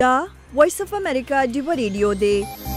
دا وایس اف امریکا ډیو ریډیو دی.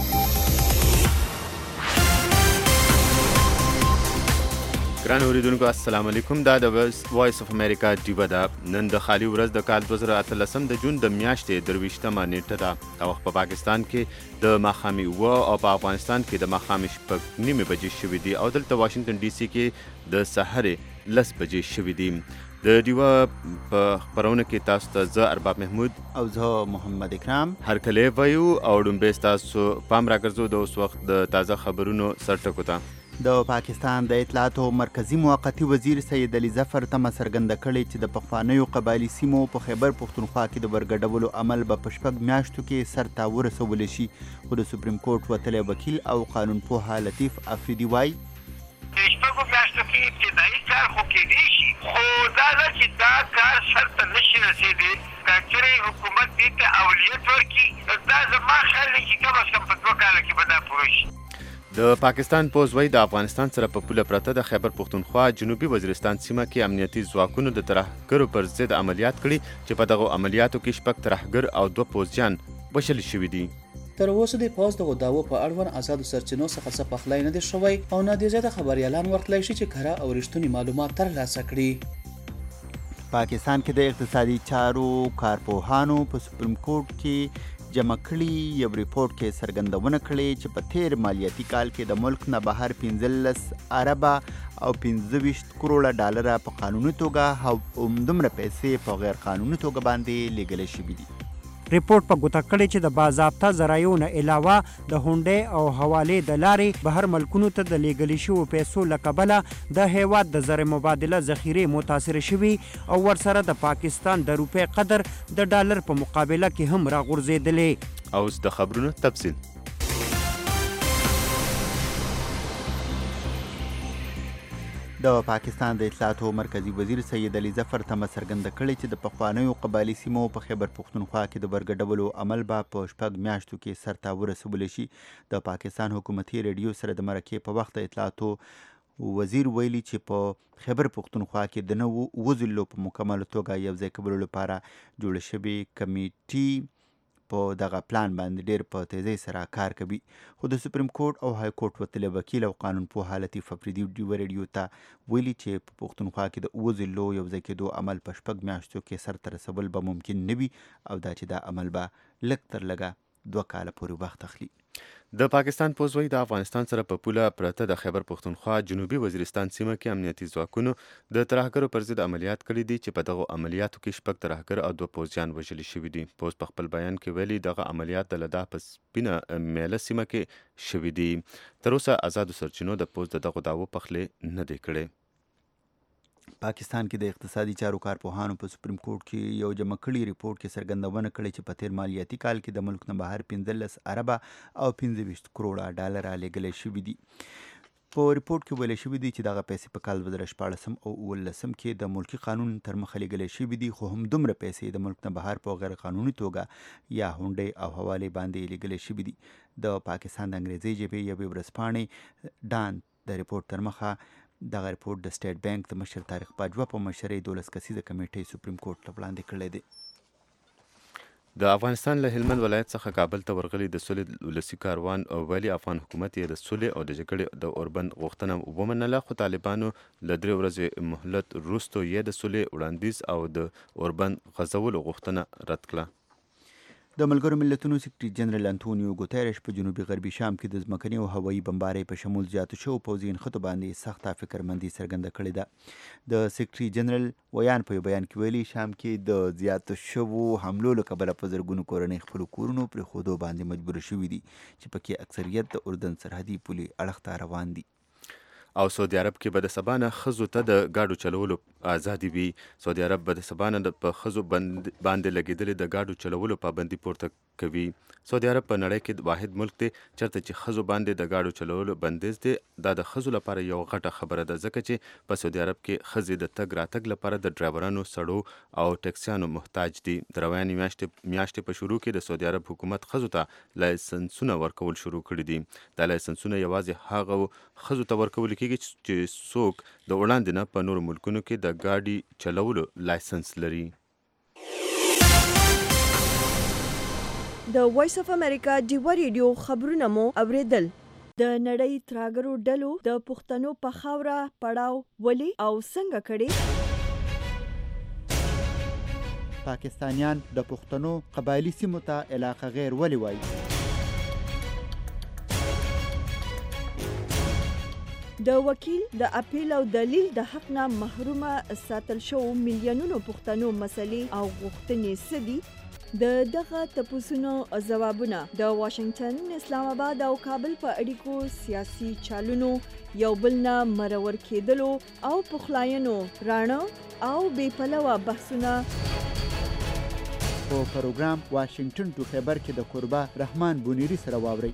ګران اوریدونکو السلام علیکم. دا د وایس اف امریکا ډیو ده. نن د خالي ورځ د کال 2018 د جون د میاشتې 23مه نیټه ده او په پاکستان کې د ماښامي 9 او په افغانستان کې د ماښامي 9:30 بجې شوي دي او دلته واشنگټن ډي سي کې د سحرې 10 بجې شوي دي. د ډیوه په خپرونه کې تاسو ته زه ارباب محمود او زه محمد اکرام هرکلی وایو او ډومبې ستاسو پام راګرځو د اوس وخت د تازه خبرونو سرټکو ته. د پاکستان د اطلاعاتو مرکزی موقتی وزیر سید علي ظفر تمه څرګنده کړې چې د پخوانیو قبایلي سیمو په خیبر پښتونخوا کې د ورګډولو عمل به په 6 میاشتو کې سرته ورسولی شي، خو د سپریم کورټ وتلی وکیل او قانون پوه لطیف افریدي وایي شپږو میاشتو کې ابتدایي کار خو کېدی شي، خو دا ده چې دا کار سرته نشي رسېدی. که چېرې حکومت دې ته اولیت ورکړي، دا زما خیال دی چې کم از کم په 2 کاله کې به دا پوره شي. د پاکستان پوځ وایي د افغانستان سره په پوله پرته د خیبر پښتونخوا جنوبي وزیرستان سیمه کې امنیتي ځواکونو د ترهګرو پر ضد عملیات کړي چې په دغو عملیاتو کې 6 ترهګر او 2 پوځیان وژل شوي دي. تر اوسه د پوځ دغو دعوو په اړوند آزادو سرچینو څخه څه پخلی نه دی شوی او نه دی زیاته خبریالان ورتلی شي چې کره او رښتوني معلومات ترلاسه کړي. پاکستان کې د اقتصادي چارو کارپوهانو په سپریم کورټ کې جمع کړي یو ریپورټ کې څرګندونه کړې چې په تیر مالیاتي کال کې د ملک نه بهر 15 اربه او 25 کروړه ډالره په قانوني توګه او همدومره پیسې په غیر قانوني توګه باندې لیږل شوي دي. ریپورټ په ګوته کړی چې د باضابطه ذرایعو نه علاوه د هونډې او حوالې د لارې بهر ملکونو ته د لیږلي شوو پیسو له کبله د هیواد د زر مبادله ذخیرې متاثره شوي او ورسره د پاکستان د روپۍ قدر د ډالر په مقابله کې هم راغورځېدلې. اوس د خبرونو تفصیل. د پاکستان د اطلاعاتو مرکزی وزیر سید علي ظفر تمه څرګنده کړې چې د پخوانیو قبایلي سیمو په خیبر پښتونخوا کې د ورګډولو عمل به په 6 میاشتو کې سرته ورسولی شي. د پاکستان حکومتي ریډیو سره د مرکې په وخت د اطلاعاتو وزیر ویلي چې په خیبر پښتونخوا کې د نوو وزلو په مکمل توګه یو ځای کولو لپاره جوړه شوې کمیټي په دغه پلان باندې ډیر په تیزی سره کار کوي، خو د سپریم کورټ او های کورټ وتلی وکیل او قانون پوه لطیف افریدي ډیو ریډیو ته ویلي چې په پښتونخوا کې د وزلو یو ځای کېدو عمل په 6 میاشتو کې سرته رسول به ممکن نه وي او دا چې دا عمل به لږ تر لږه 2 کاله پورې وخت اخلي. د پاکستان پوځ وایي د افغانستان سره په پوله پرته د خیبر پښتونخوا جنوبي وزیرستان سیمه کې امنیتي ځواکونو د ترهګرو پر ضد عملیات کړي دي چې په دغو عملیاتو کې 6 ترهګر او 2 پوځیان وژل شوي دي. پوځ په خپل بیان کې ویلي دغه عملیات د لدا په سپینه میله سیمه کې شوي دي. تر اوسه آزادو سرچینو د پوځ د دغو دعوو پخلی نه دی کړی. پاکستان کې د اقتصادي چارو کارپوهانو په سپریم کورټ کې یو جمع کړي ریپورټ کې څرګندونه کړې چې په تیر مالیاتي کال کې د ملک نه بهر 15 اربه او 25 کروړه ډالر لیږل شوي دي. په ریپورټ کې ویل شوي دي چې دغه پیسې په کال 2014 او 2019 کې د ملکی قانون تر مخه لیږل شوي دي، خو هم دومره پیسې د ملک نه بهر په غیر قانوني توګه یا هونډې او حوالې باندې لیږل شوي دي. د پاکستان د انګریزي ژبې یوې ورځپاڼې ډان د ریپورټ تر مخه دغه ریپورټ د سټیټ بانک د مشر طارق باجوه په مشرۍ 12 کسیزه کمیټې سپریم کورټ ته وړاندې کړی دی. د افغانستان له هلمند ولایت څخه کابل ته ورغلي د سولې ولسي کاروان ویلي افغان حکومت یې د سولې او د جګړې د اوربند غوښتنه ومنله، خو طالبانو له 3 ورځې مهلت وروسته یې د سولې وړاندیز او د اوربند غځولو غوښتنه رد کړه. د ملګرو ملتونو سیکرټري جنرال انټونیو ګوتریش په جنوبي غربي شام کې د ځمکني او هوایي بمبارۍ په شمول زیاتو شوو پوځي نښتو باندې سخته فکرمندي څرګنده کړې ده. د سیکرټري جنرال ویان په یو بیان کې ویلي شام کې د زیاتو شوو حملو له کبله په زرګونو کورنۍ خپلو کورونو پرېښودو باندې مجبور شوي دي چې پکې اکثریت د اردن سرحدي پولې اړخ ته روان دي. او سعودي عرب کې به د سبا نه ښځو ته د ګاډو چلولو ازادي وي. سعودي عرب به د سبا نه په ښځو باندې لګېدلې د ګاډو چلولو پابندي پورته کوي. سعودي عرب په نړۍ کې واحد ملک دی چېرته چې ښځو باندې د ګاډو چلولو بندیز دی. دا د ښځو لپاره یو غټه خبره ده ځکه چې په سعودي عرب کې ښځې د تګ راتګ لپاره د ډرایورانو سړو او ټکسیانو محتاج دي. د روانې میاشتې په شروع کې د سعودي عرب حکومت ښځو ته لایسنسونه ورکول شروع کړي دي. دا لایسنسونه یوازې هغه ښځو ته ورکول کېږي چې څوک د وړاندې نه په نورو ملکونو کې د ګاډي چلولو لایسنس لري. د وایس اف امریکا ډیوا ریډیو خبرونه مو اوریدل. د نړۍ تراګرو ډلو د پښتنو په خاوره پړاو ولې او څنګه کړي؟ پاکستانیان د پښتنو قبایلی سیمو ته علاقه غیر ولې وایي؟ د وکیل د اپیل او دلیل د حق نه محرومه ساتل شو میلیونونو پښتنو مسلې او غوښتنې څه دي؟ د دغه تپوسونو ځوابونه د واشنگټن، اسلام آباد او کابل په اړیکو سیاسي چالونو یو بل نه مرور کېدلو او پخلاینو راڼه او بې پلوه بحثونه په پروګرام واشنگټن ټو خیبر کې د قربا رحمان بونیری سره واورئ.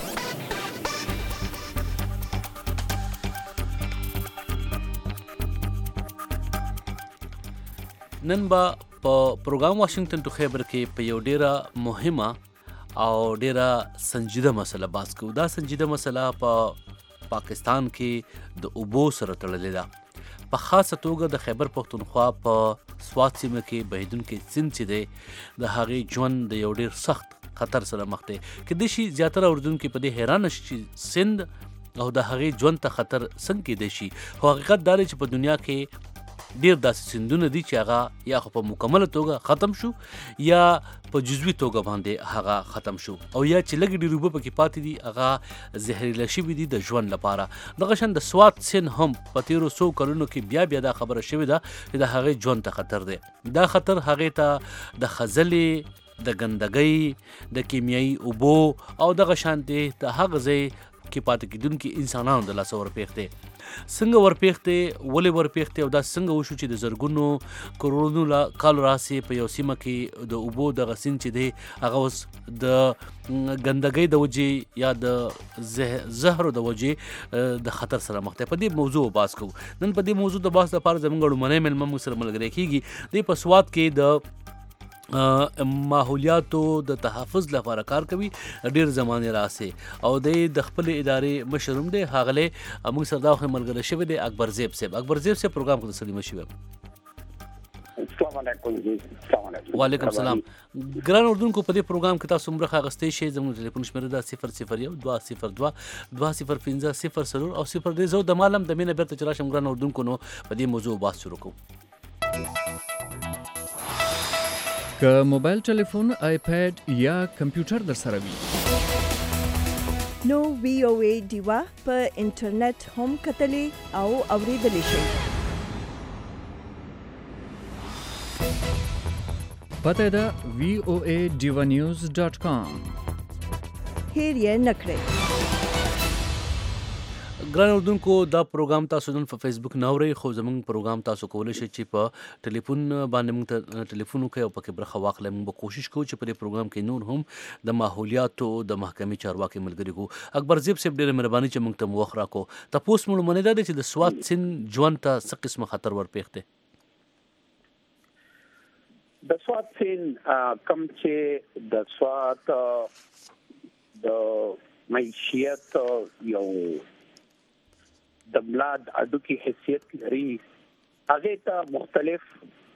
نن به په پروګرام واشنگټن ټو خیبر کې په یو ډیره مهمه او ډیره سنجیده مسله بحث کوو. دا سنجیده مسله په پاکستان کې د اوبو سره تړلې ده. په خاصه توګه د خیبر پښتونخوا په سوات سیمه کې بهیدونکی سیند چې دی د هغې ژوند د یو ډیر سخت خطر سره مخ دی. کیدای شي زیاتره اردوونکي په دې حیرانه شي چې سیند او د هغې ژوند ته خطر څنګه کیدای شي. خو حقیقت دا دی چې په دنیا کې ډیر داسې سیندونه دي چې هغه یا خو په مکمله توګه ختم شو یا په جزوي توګه باندې هغه ختم شو او یا چې لږ ډېر اوبه پکې پاتې دي هغه زهریله شوي دي د ژوند لپاره. دغه شان د سوات سیند هم په تیرو 100 کلونو کې بیا دا خبره شوې ده چې د هغې ژوند ته خطر دی. دا خطر هغې ته د خځلې، د ګندګۍ، د کیمیایي اوبو او دغه شانتې د هغه ځای کې پاتې کېدونکي انسانانو د لاسه ورپېښ دی. څنګه ورپېښ دی، ولې ورپېښ دی او دا څنګه وشو چې د زرګونو کروڑونو کالو راسې په یو سیمه کې د اوبو دغه سیند چې دی هغه اوس د ګندګۍ د وجې یا د زهرو د وجې د خطر سره مخ دی. په دې موضوع بحث کوو. نن په دې موضوع د بحث لپاره زموږ اړومنی مېلمه موږ سره ملګری کېږي. دی په سوات کې د ماحولیاتو د تحفظ لپاره کار کوي ډیر زمانه راسه او د خپل ادارې مشر هم دی. هغه موږ سره دا ملګری شوی دی اکبر زیب صاحب. اکبر زیب صاحب پروګرام کو سلیم شوی. السلام علیکم. وعلیکم السلام. ګران اردوونکو په دې پروګرام کې تاسو مرخه غستې شي. زموږ ټلیفون شمیره ده 001 202 205 او 0 زو د مالم د مینه بیرته چرشم. ګران اردوونکو نو په دې موضوع بحث شروع کوو. که موبایل ټلیفون، آیپیډ یا کمپیوټر در سره وي نو وی او ای ډیوا په انټرنیټ هم کتلی او اوریدلی شئ. پته ده voaDivanews.com. هیر یې نکړئ. ګران اردوونکو دا پروګرام تاسو نن په فیسبوک نه اورئ خو زموږ پروګرام تاسو کولی شئ چې په ټلیفون باندې موږ ته ټلیفون وکړئ او پکې برخه واخلئ. موږ به کوشش کوو چې په دې پروګرام کې نور هم د ماحولیاتو د محکمې چارواکي ملګري کوو. اکبر زیب صاحب ډېره مهرباني چې موږ ته وخت راکړو. تپوس مو لومړنی دا دی چې د سوات سیند ژوند ته څه قسمه خطر ورپېښ دی؟ د سوات سیند کوم چې د سوات د معیشت یو د بلاد اډوکی حیثیت لري، هغه ته مختلف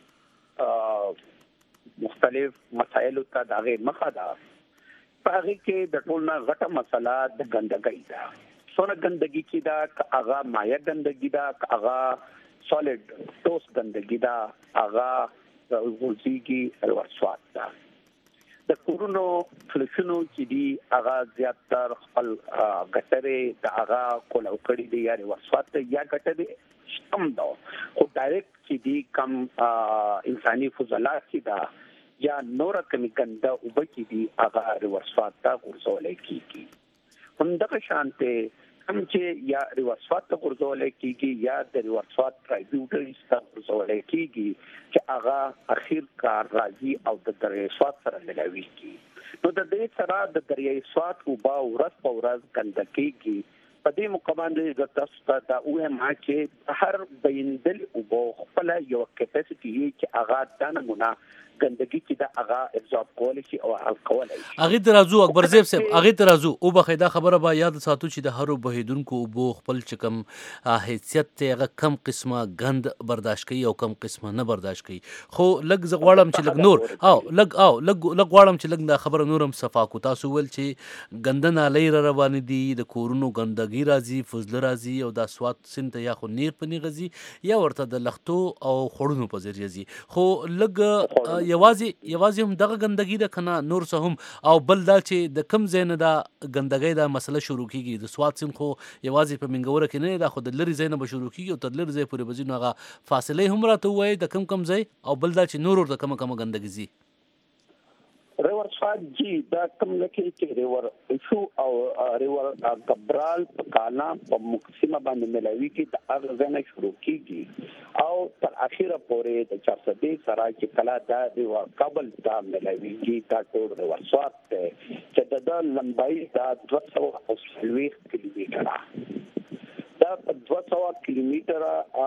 مسایلو ته دغه مخه ده. په هغه کې د ټولنه غټه مسله د ګندګۍ ده. څونه ګندګي چې دا هغه مایع ګندګي ده، هغه سالډ ټوس ګندګي ده، هغه ورزيږي ورسوات ده. د کورونو فلشونو چې دی هغه زیاتره خپل ګټره د هغه کولو کړی دی یا ورسوات یا ګټره شتم ده. خو ډایرکټ چې دی کم انساني فضلات چې دا یا نور کمی ګنده او بچی دی هغه ورسوات ته ورسول کیږي. همدغه شانته هم چې یا ورسوات ته ورسول کیږي یا د ورسوات پرایویټ ته ورسول کیږي چې هغه اخر کار راځي او د دریای سوات سره لګوي کی. نو د دې سره د دریای سوات او با ورځ په ورځ ګندکیږي. په دې مقابله د تاسو ته دا وه ما چې هر بیندل او خپل یو کیپاسټي چې هغه د نمونه ګندګي چې دا هغه ابزورب کول شي او حل کول شي. هغه درازو اکبر زیب صاحب هغه درازو او بخیدا خبره با یاد ساتو چې د هرو بهیدونکو بو خپل چکم حیثیت ته هغه کم قسمه غند برداشت کوي او کم قسمه نه برداشت کوي. خو لګ زغواړم چې لګ نور لګ غواړم چې لګ دا خبره نورم صفا کو. تاسو ول چې غندنه لیر روان دي د کورونو غندګي راځي فضل راځي او دا سواد سنت یا خو نیر پنی غزي یا ورته د لختو او خړونو په ذریعہ زی. خو لګ یوازې هم دغه ګندګي د کنه نور څه هم او بل دا چې د کم زین دا ګندګي دا مسله شروع کیږي د سواد سین خو یوازې په منګوره کې نه دا خو د لری زین به شروع کیږي او تر لری زی پورې بزینو هغه فاصله هم راته وای د کم زی او بل دا چې نور د کم ګندګي زی. ریور سواد جی دا کم لکه چې ریور شو او ریور کبرال په کالا په مقسمه باندې ملوي کې د اغزنه شروع کیږي او تر اخیره پورې د 400 سره چې کلا دا ریور قبل دا ملوي کې دا ټول ریور سواد ته چې د لمبای دا 220 کیلومتره دا 200 کیلومتر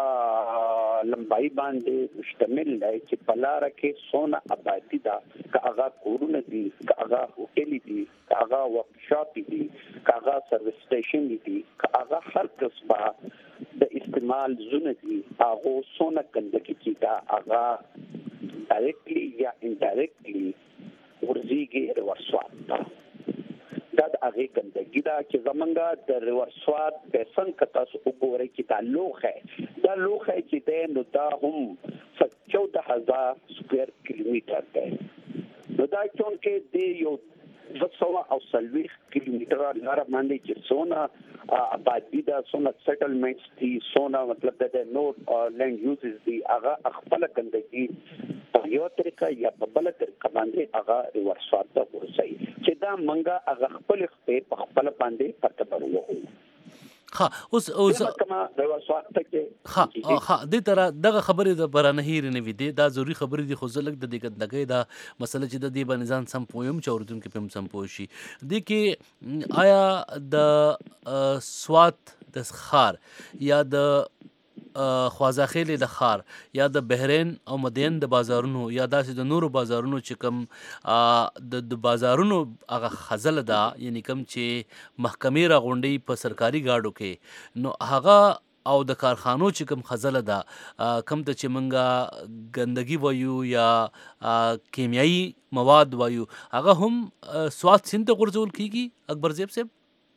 لمبای باندې مشتمل دی چې پلار کې سونا آبادی دا کاغه کورونه دي کاغه هوټل دي کاغه ورکشاپ دي کاغه سرویس سټیشن دي کاغه هر قسمه د استعمال زونه دي هغه سونا کندکی چې دا هغه ډایرکټلی یا انډایرکټلی ورزيږي ورسوات دا هغه ګندګي دا چې زمونږه د ریورسواد په څنګه تاسو وګورئ چې دا لوخه چې ده نو دا هم 14000 سکوير کیلومتر ده. نو دا چون کې دی یو 240 کیلومتر لاره باندې چې سونا آبادی دا سونا سیټلمنټس دي سونا مطلب د نو لینډ یوزز دي هغه خپل ګندګي په یو طریقه یا په بل طریقه باندې هغه ریورسواد ته ورسي چې دا منګه هغه خپل خپل باندې پرتبر وو. اوس کما ریورسواد ته کې د تر دغه خبره د برانه هیر نه وي دا ضروری خبره دي خو زلک د دغه دا مسله چې د دې باندې ځان سم پویم چې اوردون کې پم سم پوشي د کې آیا د سوات د خار یا د خوازاخیل د خار یا د بحرین او مدین د بازارونو یا داسې د نورو بازارونو چې کم د بازارونو هغه خزل ده یعنی کم چې محکمې را غونډي په سرکاري گاډو کې نو هغه او د کارخانو چې کم خزل ده کم ته چې منګه ګندګي وایو یا کیمیاوي مواد وایو هغه هم سواد سین ته ورزول کیږي اکبر زیب صاحب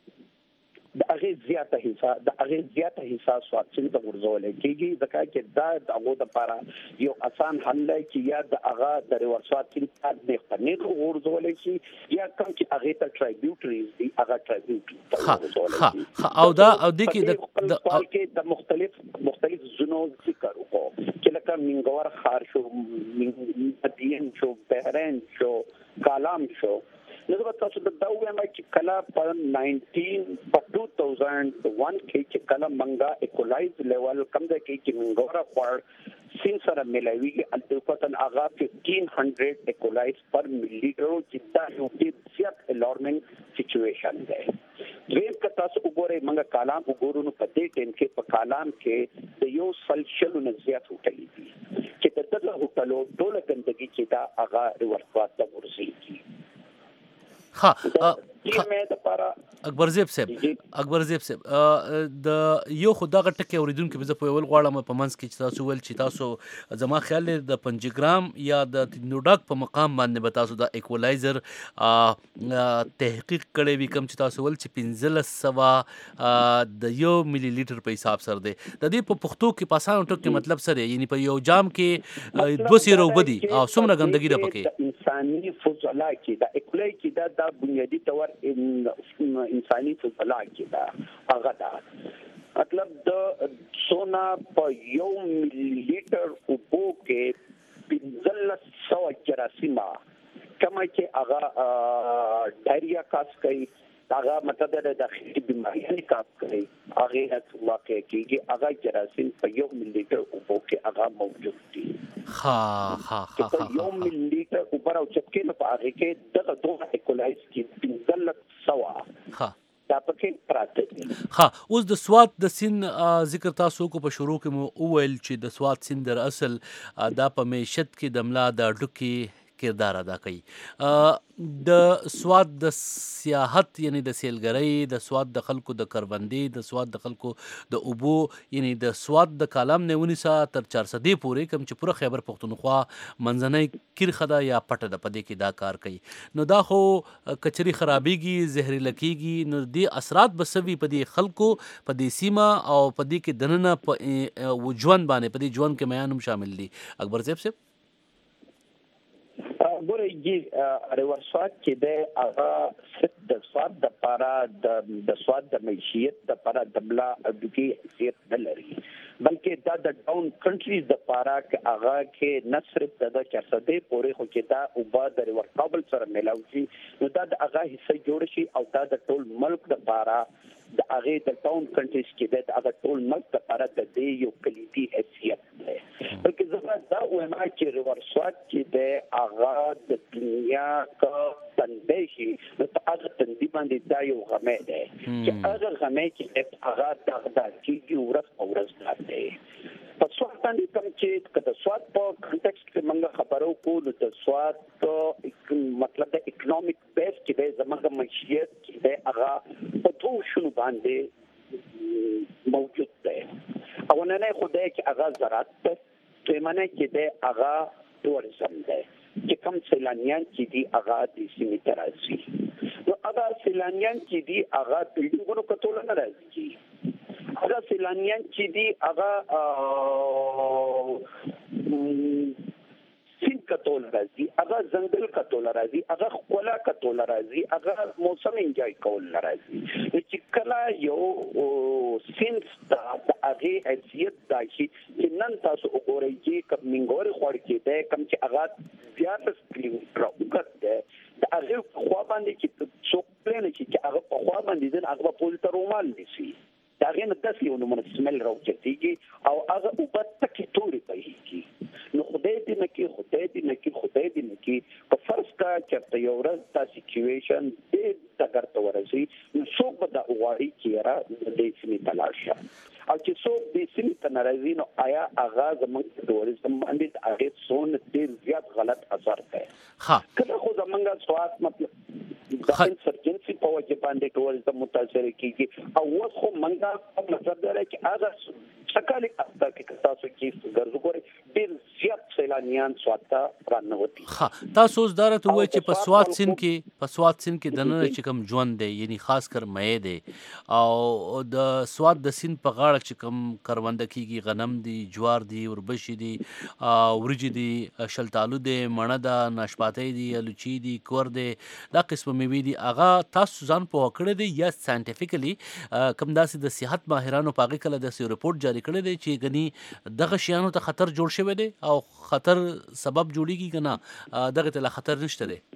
د هغه زیاته حصہ سواد سین ته ورزول کیږي ځکه چې دا د هغه لپاره یو آسان حل دی چې یا د هغه د ریورسواد سین په نه ورزول شي یا کوم چې هغه ته ټرایبیوټریز دي هغه ټرایبیوټری او دا او د کې د مختلف زونو ذکر وکړو چې لکه منګور خار شو مدین شو بحرین شو کالام شو نو تاسو د وایم چې کلا په 2001 کې چې کلا منګه ایکولایز لیول کم ده کې منګورا پر سین سره ملایوي البته هغه 1500 ایکولایز پر ملی لیټر چې دا یو ډیر زیات الارمینګ سچويشن ده. دویم که تاسو وګورئ منګه کالام وګورو نو په دې ټیم کې په کالام کې د یو سلشل نه زیات هوټل دي چې د دغه هوټلو ټول ګندګي چې دا هغه ریورسواد ته ورسېږي. اکبر زیب صاحب د یو خدغه ټکی اوریدونکو به زه په ول غواړم په منځ کې چې تاسو ول چې تاسو زما خیال د پنجګرام یا د نوډاک په مقام باندې به تاسو د ایکولایزر تحقیق کړی وي کوم چې تاسو ول چې 1500 د یو ملي لیټر په حساب سره دی د دې په پښتو کې پاسانو ټکی مطلب سره یعنی په یو جام کې 200 وبدي او څومره ګندګي ده پکې انساني فضلا کې دا ایکولای کې دا بنیادی طور انساني فضلا کې دا هغه دا مطلب د سونا په یو ملي لیټر اوبو کې 1584 کما چې هغه ډایریا کاس کوي هغه مطلب د داخلي بیماریانه کاس کوي هغه واقع کیږي هغه جراثیم په یو ملي لیټر اوبو کې هغه موجود دي. یو ملي لیټر اوپر او چپکې نه په هغه کې دغه دوه ایکولایز کې 1500 دا پکې پراته دي. ها اوس د سواد د سین ذکر تاسو کو په شروع کې مو وویل چې د سواد سین در اصل دا په معیشت کې د ملا د ډوکی کردار ادا کوي. د سواد د سیاحت یعنی د سیلګرۍ، د سواد د خلکو د کروندې، د سواد د خلکو د اوبو یعنی د سواد د کالم نه ونیسه تر 400 پورې کوم چې پوره خیبر پختونخوا منځنۍ کرخه ده یا پټه ده په دې کې دا کار کوي. نو دا خو کچري خرابېږي، زهري لکېږي، نو دې اثرات به سوي په دې خلکو په دې سیمه او په دې کې دننه په ژوند باندې، په دې ژوند کې میان هم شامل دي. اکبر صاحب ګورئ جی ریور سواد چې د هغه د سواد د پاره د سواد د معیشت د پاره د بلا ډوکی حیثیت نه لري، بلکې دا د ډاون کنټریز د پاره کې هغه کې نه صرف د 400 پورې خو کې دا او بعد د ریور کابل سره ملاوي شي، نو دا د هغه حصہ جوړ شي او دا د ټول ملک د پاره د هغه د ټاون کنټریز کې د هغه ټول ملک د پاره د دې یو کلیدي حیثیت ده. بلکې زما دا وایم چې ریور سواد چې د هغه د دنیا کا تندشي نو هغه تندې باندې دا یو غمه ده چې هغه غمه چې هغه د کیږي ورځ ده. په سواد باندې کوم چې د سواد په کنټکست کې موږ خبرو کوو د سواد مطلب د اکونومیک بیس کې د زموږ معیشت کې د هغه په ټول شنو باندې موجود ده. او نه خدای چې هغه زراعت ده، دویمنه کې د هغه ټوریزم ده چې کوم سیلانیان چې دي هغه د سیمې ته راځي، نو هغه سیلانیان چې دي هغه بلډینګونو کتل نه راځي، هغه سیلانیان چې دي هغه سین کتول راځي، هغه ځنګل کتول راځي، هغه خولا کتول راځي، هغه موسم انجوای کول راځي. چې کله یو سینس د هغه حیثیت داشي چې نن تاسو وګورئ چې کوم منګوري خور کې ده کوم چې هغه زیات سکرین راوګت ده د هغه خوا باندې چې څوک پلان چې هغه په خوا باندې ده هغه په پول ترومال نشي دا غنه داسې یو نمونه سمل راوچتيږي او هغه وبد تکي توري پېږي. نو خدای دې نه کې په فرض کا چې یو ورځ دا سچويشن دې تګرته ورسي نو څوک به دا وغواړي چې را دې سیمې تلاشه او چې څوک دې سیمې ته ناراضي نو آیا هغه زموږ د ټوریزم باندې هغه څون ډېر زیات غلط اثر کوي. ها کله خو زمونږ سواد مطلب د انسرجنسي په وجه باندې ټوریزم متاثر کیږي او اوس خو منګه مطلب دی چې هغه شکل اصلا کې تاسو کې ګرځوري ډېر زیات سیلانیان سواد ته رانوتی. ها تاسو زدارته وای چې په سواد سین کې دنه چې کوم ژوند دی یعنی خاص کر مې دی او د سواد د سین په غاړه چې کوم کرونده کیږي، غنم دی، جوار دی، وربشي دی، ورجی دی، شلتالو دی، مڼه ده، ناشپاتې دی، الوچی دی، کور دی، دا قسم میوې دي. هغه تاسو ځان په وکړه دی یا ساينټیفیکلی کوم داسې د صحت ماهرانو په هغه کله د ریپورت جاری کړی دی چې غني دغه شیانو ته خطر جوړ شوی دی او خطر سبب جوړیږي کنه دغه ته خطر نشته دی؟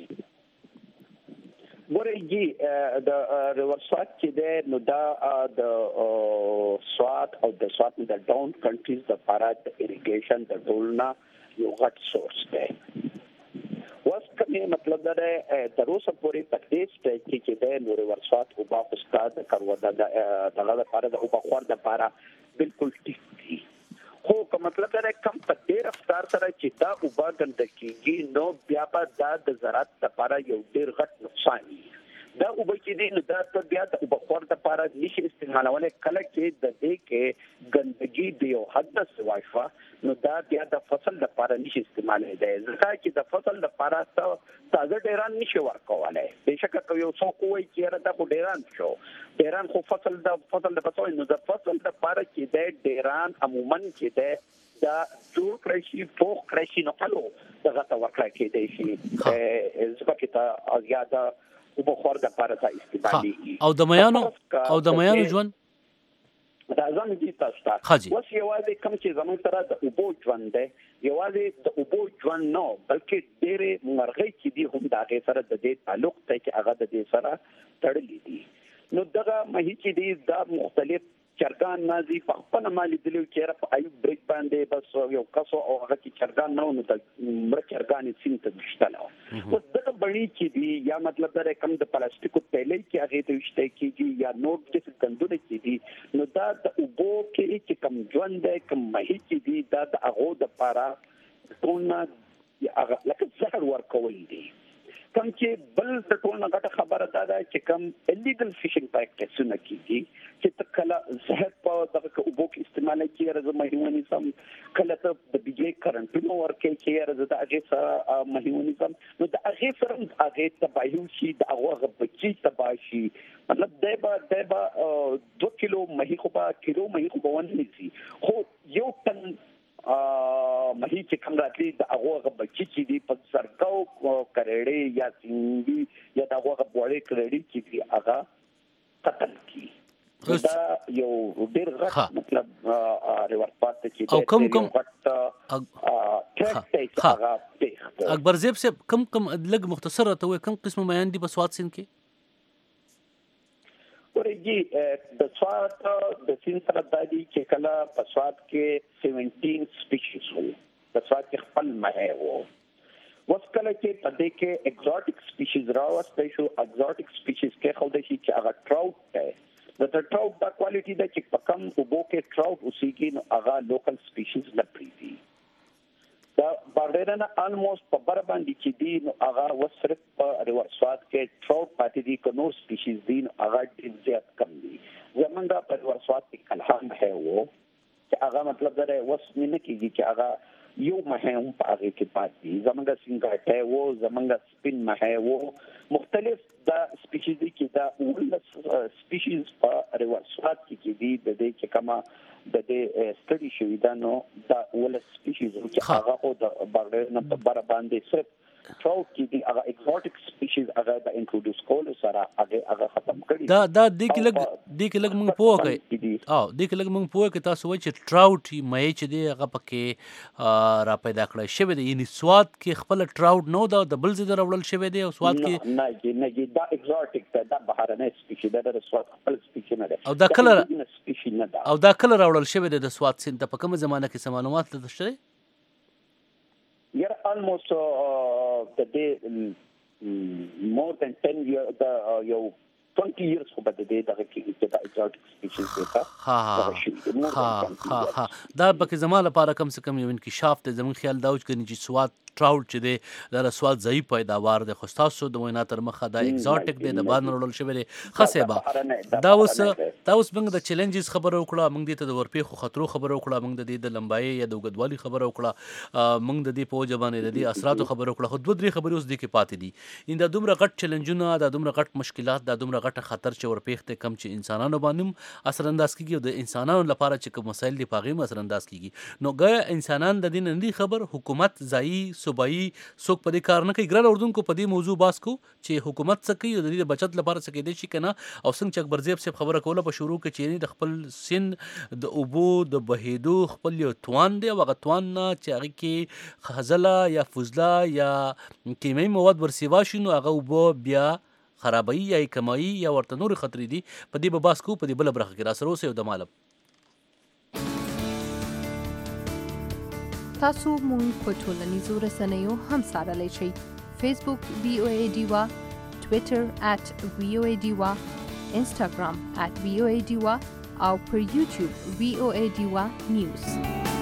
ورېږي د ریورسات چې ده نو دا د سواد او د سواد د ډاون کنټریز د پارات اریګیشن د ټولنا یو غټ سورس دی. واس کمه مطلب دا د روسه پورې تقدیس چې ده نو ریورسات او با استاد کارواده د لپاره د او بخور د لپاره بالکل ټیک دي. خو کوم مطلب دا کم په ډیر افطار سره چې دا او باغند کېږي نو بیا په دا د زراعت لپاره یو ډیر غټ نقصان دی. دا او بچی دي نو دا ته بیا د بخور لپاره نشي استعمالول کله چې د دې کې ګندګي دی او حد سوایفه نو دا بیا د فصل لپاره نشي استعمالول دی. ځکه چې د فصل لپاره تازه ډیران نشي ورکولای. بهشکه کوي یو څوک وایي چې دا خو ډیران شو، ډیران خو فصل د پسوي نو د فصل لپاره چې د ډیران عموما چې دا جوړ کړی شي فوق کړی شي نو الو دغه تا ورکړی کېدای شي ځکه ته زیاده او بخور د لپاره ته استعمالي او د میانو ژوند دا ځان دي تاسو اوس یوازې کوم چې زموږ سره د اوبو ژوند دی، یوازې د اوبو ژوند نه بلکې ډېرې مرغۍ چې دي هم د هغې سره د دې تعلق دی چې هغه د دې سره تړلي دي. نو دغه مهي چې دي دا مختلف چرګان نازي په خپل مالي دلیو چې په ایوب بریک باندې بس یو کسو او هغه چې چرګان نه نو د مړ چرګان سین ته دشتله او دغه بڼي چې دی یا مطلب دا کم د پلاستیکو تیلې کې هغه ته وشته کېږي یا نوټ چې ګندونه کې دي نو دا د اوبو کې چې کم ژوند کم مهي چې دی دا د هغه د پاره ټول هغه لکه زهر ورکول دي کوم چې بل د ټول نه غټه خبره ده چې کوم الیګل فیشینګ پریکټسونه کیږي چې کله زهر په دغه اوبو کې استعمال کیږي راځي مهیونیزم کله ته د بجلی کرنټونو ورکې چې راځي د هغه سره مهیونیزم نو د هغه سره هغه تباہي شي د هغه بچي تباہي مطلب دبا 2 کیلو مهي خو په کیلو مهي خو باندې نشي خو یو ټن مهي چې کوم راتلی د هغه بچی چې دی په سرکاو کړېړې یا سینګي یا د هغه بوړې کړېړې چې دی هغه قتل کی دا یو ډېر غټ مطلب ریورس پات چې او کم اکبر زیب سے کم لګ مختصر ته کم قسم میان دي په سواد سین کې ورګي د سواد د سین سره د دې چې کله په سواد کې 17 سپیشیز وو د سواد کې خپل مه وو وسکله چې په دې کې ایگزوټیک سپیشیز راوستل شو ایگزوټیک سپیشیز کې خو د شي چې هغه ټراوټ ده د ټراوټ د کوالټي د چې په کم اوبو کې ټراوټ اوسېږي نو هغه لوکل سپیشیز نه پریږي دا باندې نه الموست په بر باندې چې دی نو هغه وسرت په ریورس سواد کې ټراوټ پاتې دي کو نور سپیشیز دي هغه ډېر زیات کم دي زمونږ په ریورس سواد کې کلهام ہے وو چې هغه مطلب دا وس نه کیږي چې هغه یو مهم په هغه کې پاتې زمونږ سینګا ہے وو زمونږ سپین مه وو مختلف دا سپیشیز دي چې دا ول سپیشیز په ریورس سواد کې دي د دې چې کما د دې سټډي شوی دا نو دا ول سپیشیز چې هغه او د باندې نه په بار باندې صرف ټراوټ کې دي هغه ایگزوټیک سپیشیز هغه د انټروډوس کول سره هغه ختم کړي دا د کې لګ موږ پوه کړی او د کې لګ موږ پوه کړی تاسو وایي چې ټراوټ مې چې دی هغه پکې را پیدا کړی شوی دی یعنی سواد کې خپل ټراوټ نو دا د بل ځای راوړل شوی دی او سواد کې نه دا ایگزوټیک دا بهرنۍ سپیشیز دا د سواد خپل سپیشیز نه ده او دا کلر او دا کلر راوړل شوی دی د سواد سین ته په کومه زمانه کې معلومات لته شته You're almost the day more than 10 years. Your 20 years for the day that the exotic species data. دا بکه زماله لپاره کم سے کم یو انکشاف ته زمون خیال داوج کني چې سواد ټراوټ چې دی د سواد ضعیف پیداوار د خستاسو د وینا تر مخه دا ایگزوټیک دی د باندې وړل شوی دی خسبه دا اوس موږ د چیلنجز خبرو وکړه موږ د ورپېخو خطرو خبرو وکړه موږ د لمبای یا د وګدوالي خبرو وکړه موږ د دې په ځبانه د دې اثراتو خبرو وکړه خو دوه درې خبرې اوس د کې پاتې دي ان د دومره غټ چیلنجونه د دومره غټ مشکلات د دومره غټ خطر چې ورپېخته کم چې انسانانو باندې اثر انداز کیږي او د انسانانو لپاره چې کوم مسایل دی پاغي اثر انداز کیږي نو ګیا انسانان د دین نه خبر حکومت ځای صوبایي څوک په دې کار نه کوي ګران اردوونکو په دې موضوع باس کو چې حکومت څه کوي د دې بچت لپاره څه کوي شي کنه او څنګه چې اکبر زیب صاحب خبره کوله په شروع کې چې د خپل سن د اوبو د بهیدو خپل یو توان دی او غتوان چې هغه کې خزله یا فضله یا کیمیاوي مواد ورسیوا شي نو هغه اوبو بیا خرابای یا کمایی یا ورته نور خطرې دي په دې به باس کو په دې بل برخه کې را سره اوسه د مالب تاسو مونږ په ټولنیزو رسنیو هم سره شئ فیسبوک VOA ډیوا ټویټر @VOA ډیوا انستګرام @VOA ډیوا او پر یوټیوب VOA ډیوا نیوز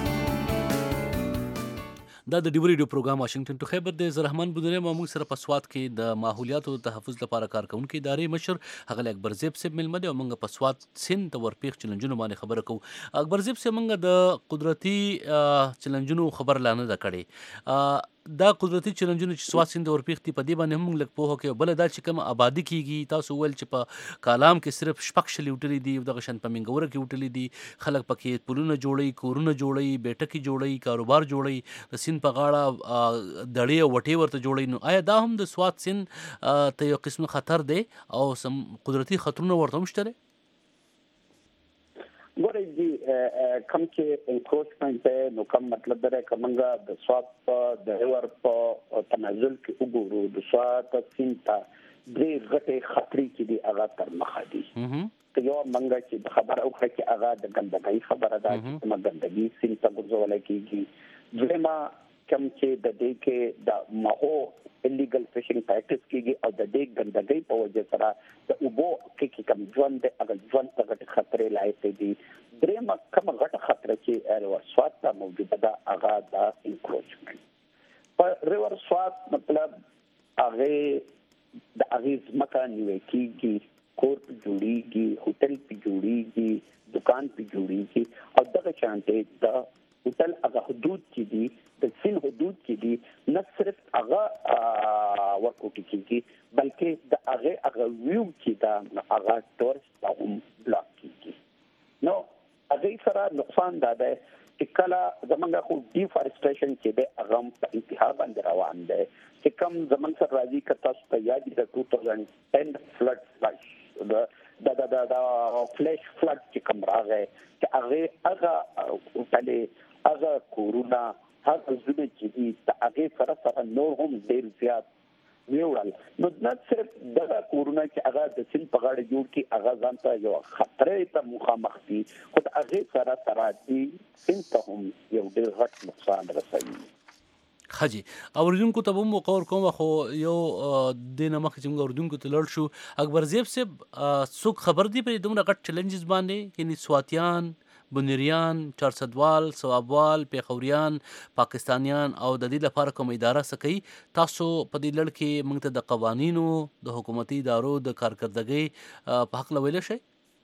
دا د ډیو ریډیو پروګرام واشنگټن ټو خیبر د زرحمان بودره موږ سره په سواد کې د ماحولیات او تحفظ لپاره کارکونکو ادارې مشر هغه اکبر زیب صاحب ملمه دی او موږ په سواد سین د ورپېخ چیلنجونو باندې خبره کوو اکبر زیب صاحب موږ د قدرتي چیلنجونو خبر لانه دا کړي دا قدرتي چیلنجونه چې سواد سین د ورپېخ تی په دې باندې هم لګ پوهه کې بل دا چې کوم آبادی کیږي تاسو ول چې په کالام کې صرف شپږ شلې وټلې دي د غشن په منګوره کې وټلې دي خلک پکې پلونه جوړي کورونه جوړي بیٹکی جوړي کاروبار جوړي د سین په غاړه دړې وټې ورته جوړي نو آیا دا هم د سواد سین ته یو قسم خطر دی او سم قدرتي خطرونه ورته مشتره ګورې دي کم چې انکروچمنت نو کوم مطلب دا کومه د سواد په د هور په تنزل کې وګورو د سواد سین ته درې غټه خطرې کې دي هغه تر مخه دي یو منګه چې خبره وکړه چې هغه د ګندګۍ خبره ده چې کومه ګندګي سین ته ګرځول کېږي. دویمه کوم چې د دې کې د ماهو الیګل فشینګ پریکټس کېږي او د دې ګندګۍ په وجه سره د اوبو کې کوم ژوند د هغه ژوند ته غټ خطرې لایق دي. درېمه کوم غټ خطر چې ریورسوات ته موجوده ده هغه د انکروچمنت. په ریورسوات مطلب هغه د اغیز مکه نیوي کېږي، کور په جوړیږي، هوټل په جوړیږي، دکان په جوړیږي او دغه شانته د هوټل هغه حدود چې دي د سین حدود چې دي نه صرف هغه ورکوټ کېږي بلکې د هغه ویو چې دا هغه ټورست هم بلاک کېږي. نو هغه سره نقصان دا ده چې کله زمونږ خو ډیفارستریشن چې د هغه په انتها باندې روان ده چې کوم زمونږ سره راځي که تاسو ته یاد دي د 2010 فلډ د فلیش فلډ چې کوم راغی چې هغه ټلې هغه کورونا هغه زونه چې دي هغه سره نور هم ډیر زیات ویوړل. نو نه صرف دغه کورونا چې هغه د سین په غاړه جوړ کی هغه ځانته یو خطرې ته مخامخ دي خو هغه سره دي سین ته هم یو ډیر غټ نقصان رسوي. خجی اوریدونکو ته هم وقور کوم خو یو د نمخ چې موږ اوریدونکو ته لړ شو اکبر زیب صاحب څوک خبر دی په دومره غټ چیلنجز باندې یعنی سواتیان، بنیریان، چارسدوال، ثوابوال، پیښوریان، پاکستانیان او د دې لپاره کوم اداره سکی تاسو په دې لړ کې موږ ته د قوانینو د حکومتي ادارو د کارکردګۍ په حق لویل شي؟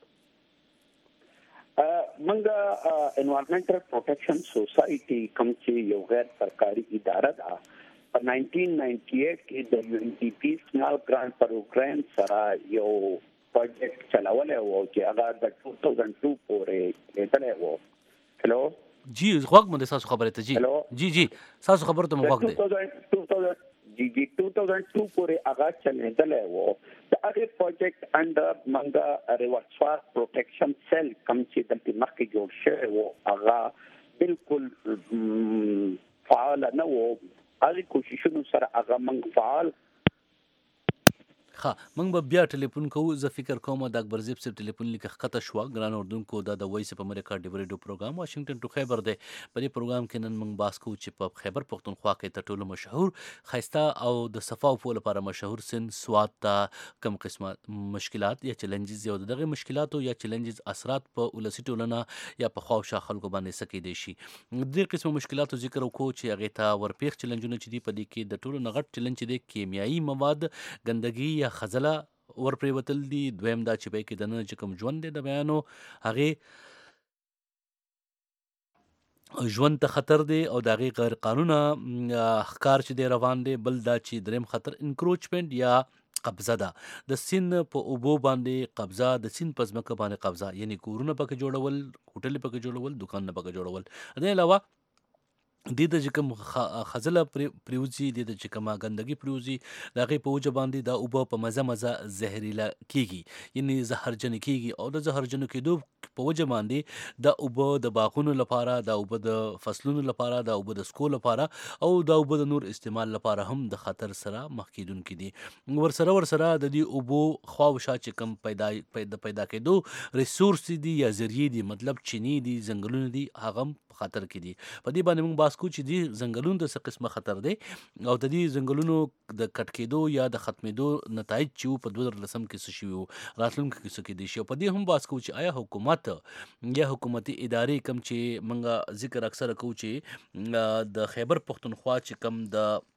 منګه انوایرنمنټل پروټیکشن سوسایټي کوم چې یو غیر سرکاري اداره ده په 1998 کې د UNDP سمال ګرانټ پروګرام سره یو پروجیکټ چلاولې و چې هغه د 2002 پورې لیدلې و. هلو جی غوږ مده تاسو خبره ته جی جی تاسو خبره ته موږ ده 2002 پورې هغه چلیدلې و. د هغه پروجیکټ انډر منګه ریورسوات پروټیکشن سیل کوم چې د مخکې جوړ شوی و هغه بالکل فعال نه و. هغه کوششونو سره هغه منګ فعال ها موږ به بیا ټلیفون کوو. زه فکر کوم د اکبر زیب صاحب ټلیفون لیک خطه شو. ګران اردوونکو دا د وایس اف امریکا ډیو ریډیو پروګرام واشنگټن ټو خیبر دی. په دې پروګرام کې نن موږ باس کوو چې په خیبر پختونخوا کې تر ټولو مشهور خیسته او د صفاو په لپاره مشهور سن سوات ته کم قسمه مشکلات یا چیلنجز یا دغه مشکلاتو یا چیلنجز اثرات په ولسی ټولنه یا په خواوشا خلکو باندې سکی دی شي. د قسمه مشکلاتو ذکر وکړو چې هغه ته ورپیښ چیلنجونه چې دی په دې کې د ټولو نغټ چیلنج دی کیمیاوي مواد، ګندګي یا خزله ور پریوتل دي. دویم دا چې به کې دنه چې کوم ژوند دی د بیانو هغه ژوند ته خطر دی او د هغې غیر قانونه ښکار چې دی روان دی. بل دا چې دریم خطر انکروچمنټ یا قبضه ده، د سین په اوبو باندې قبضه، د سین په ځمکه باندې قبضه، یعنی کورونه پکې جوړول، هوټل پکې جوړول، دکانونه پکې جوړول. د علاوه د چې کوم خزله پریوزي، د چې کومه ګندګي پریوزي د هغې په وجه باندې دا اوبه په مزه زهریله کیږي، یعنی زهرجن کیږي او د زهرجنو کېدو په وجه باندې دا اوبه د باغونو لپاره، دا اوبه د فصلونو لپاره، دا اوبه د سکو لپاره او دا اوبه د نور استعمال لپاره هم د خطر سره مخ کېدونکي دي. ورسره د دې اوبو خواوشا چې کوم پیدا کېدو ریسورس دي یا ذریعې دي، مطلب چینی دي، ځنګلونه دي، هغه خطر کې دي. په دې باندې موږ بحث کوو چې دې ځنګلونو ته څه قسمه خطر دی او د دې ځنګلونو د کټ کېدو یا د ختمېدو نتایج چې وو په 2010 کې څه شوي وو، راتلونکي کې څه کېدی شي. او په دې هم بحث کوو چې آیا حکومت یا حکومتي ادارې کوم چې موږ ذکر اکثره کوو چې د خیبر پختونخوا چې کوم د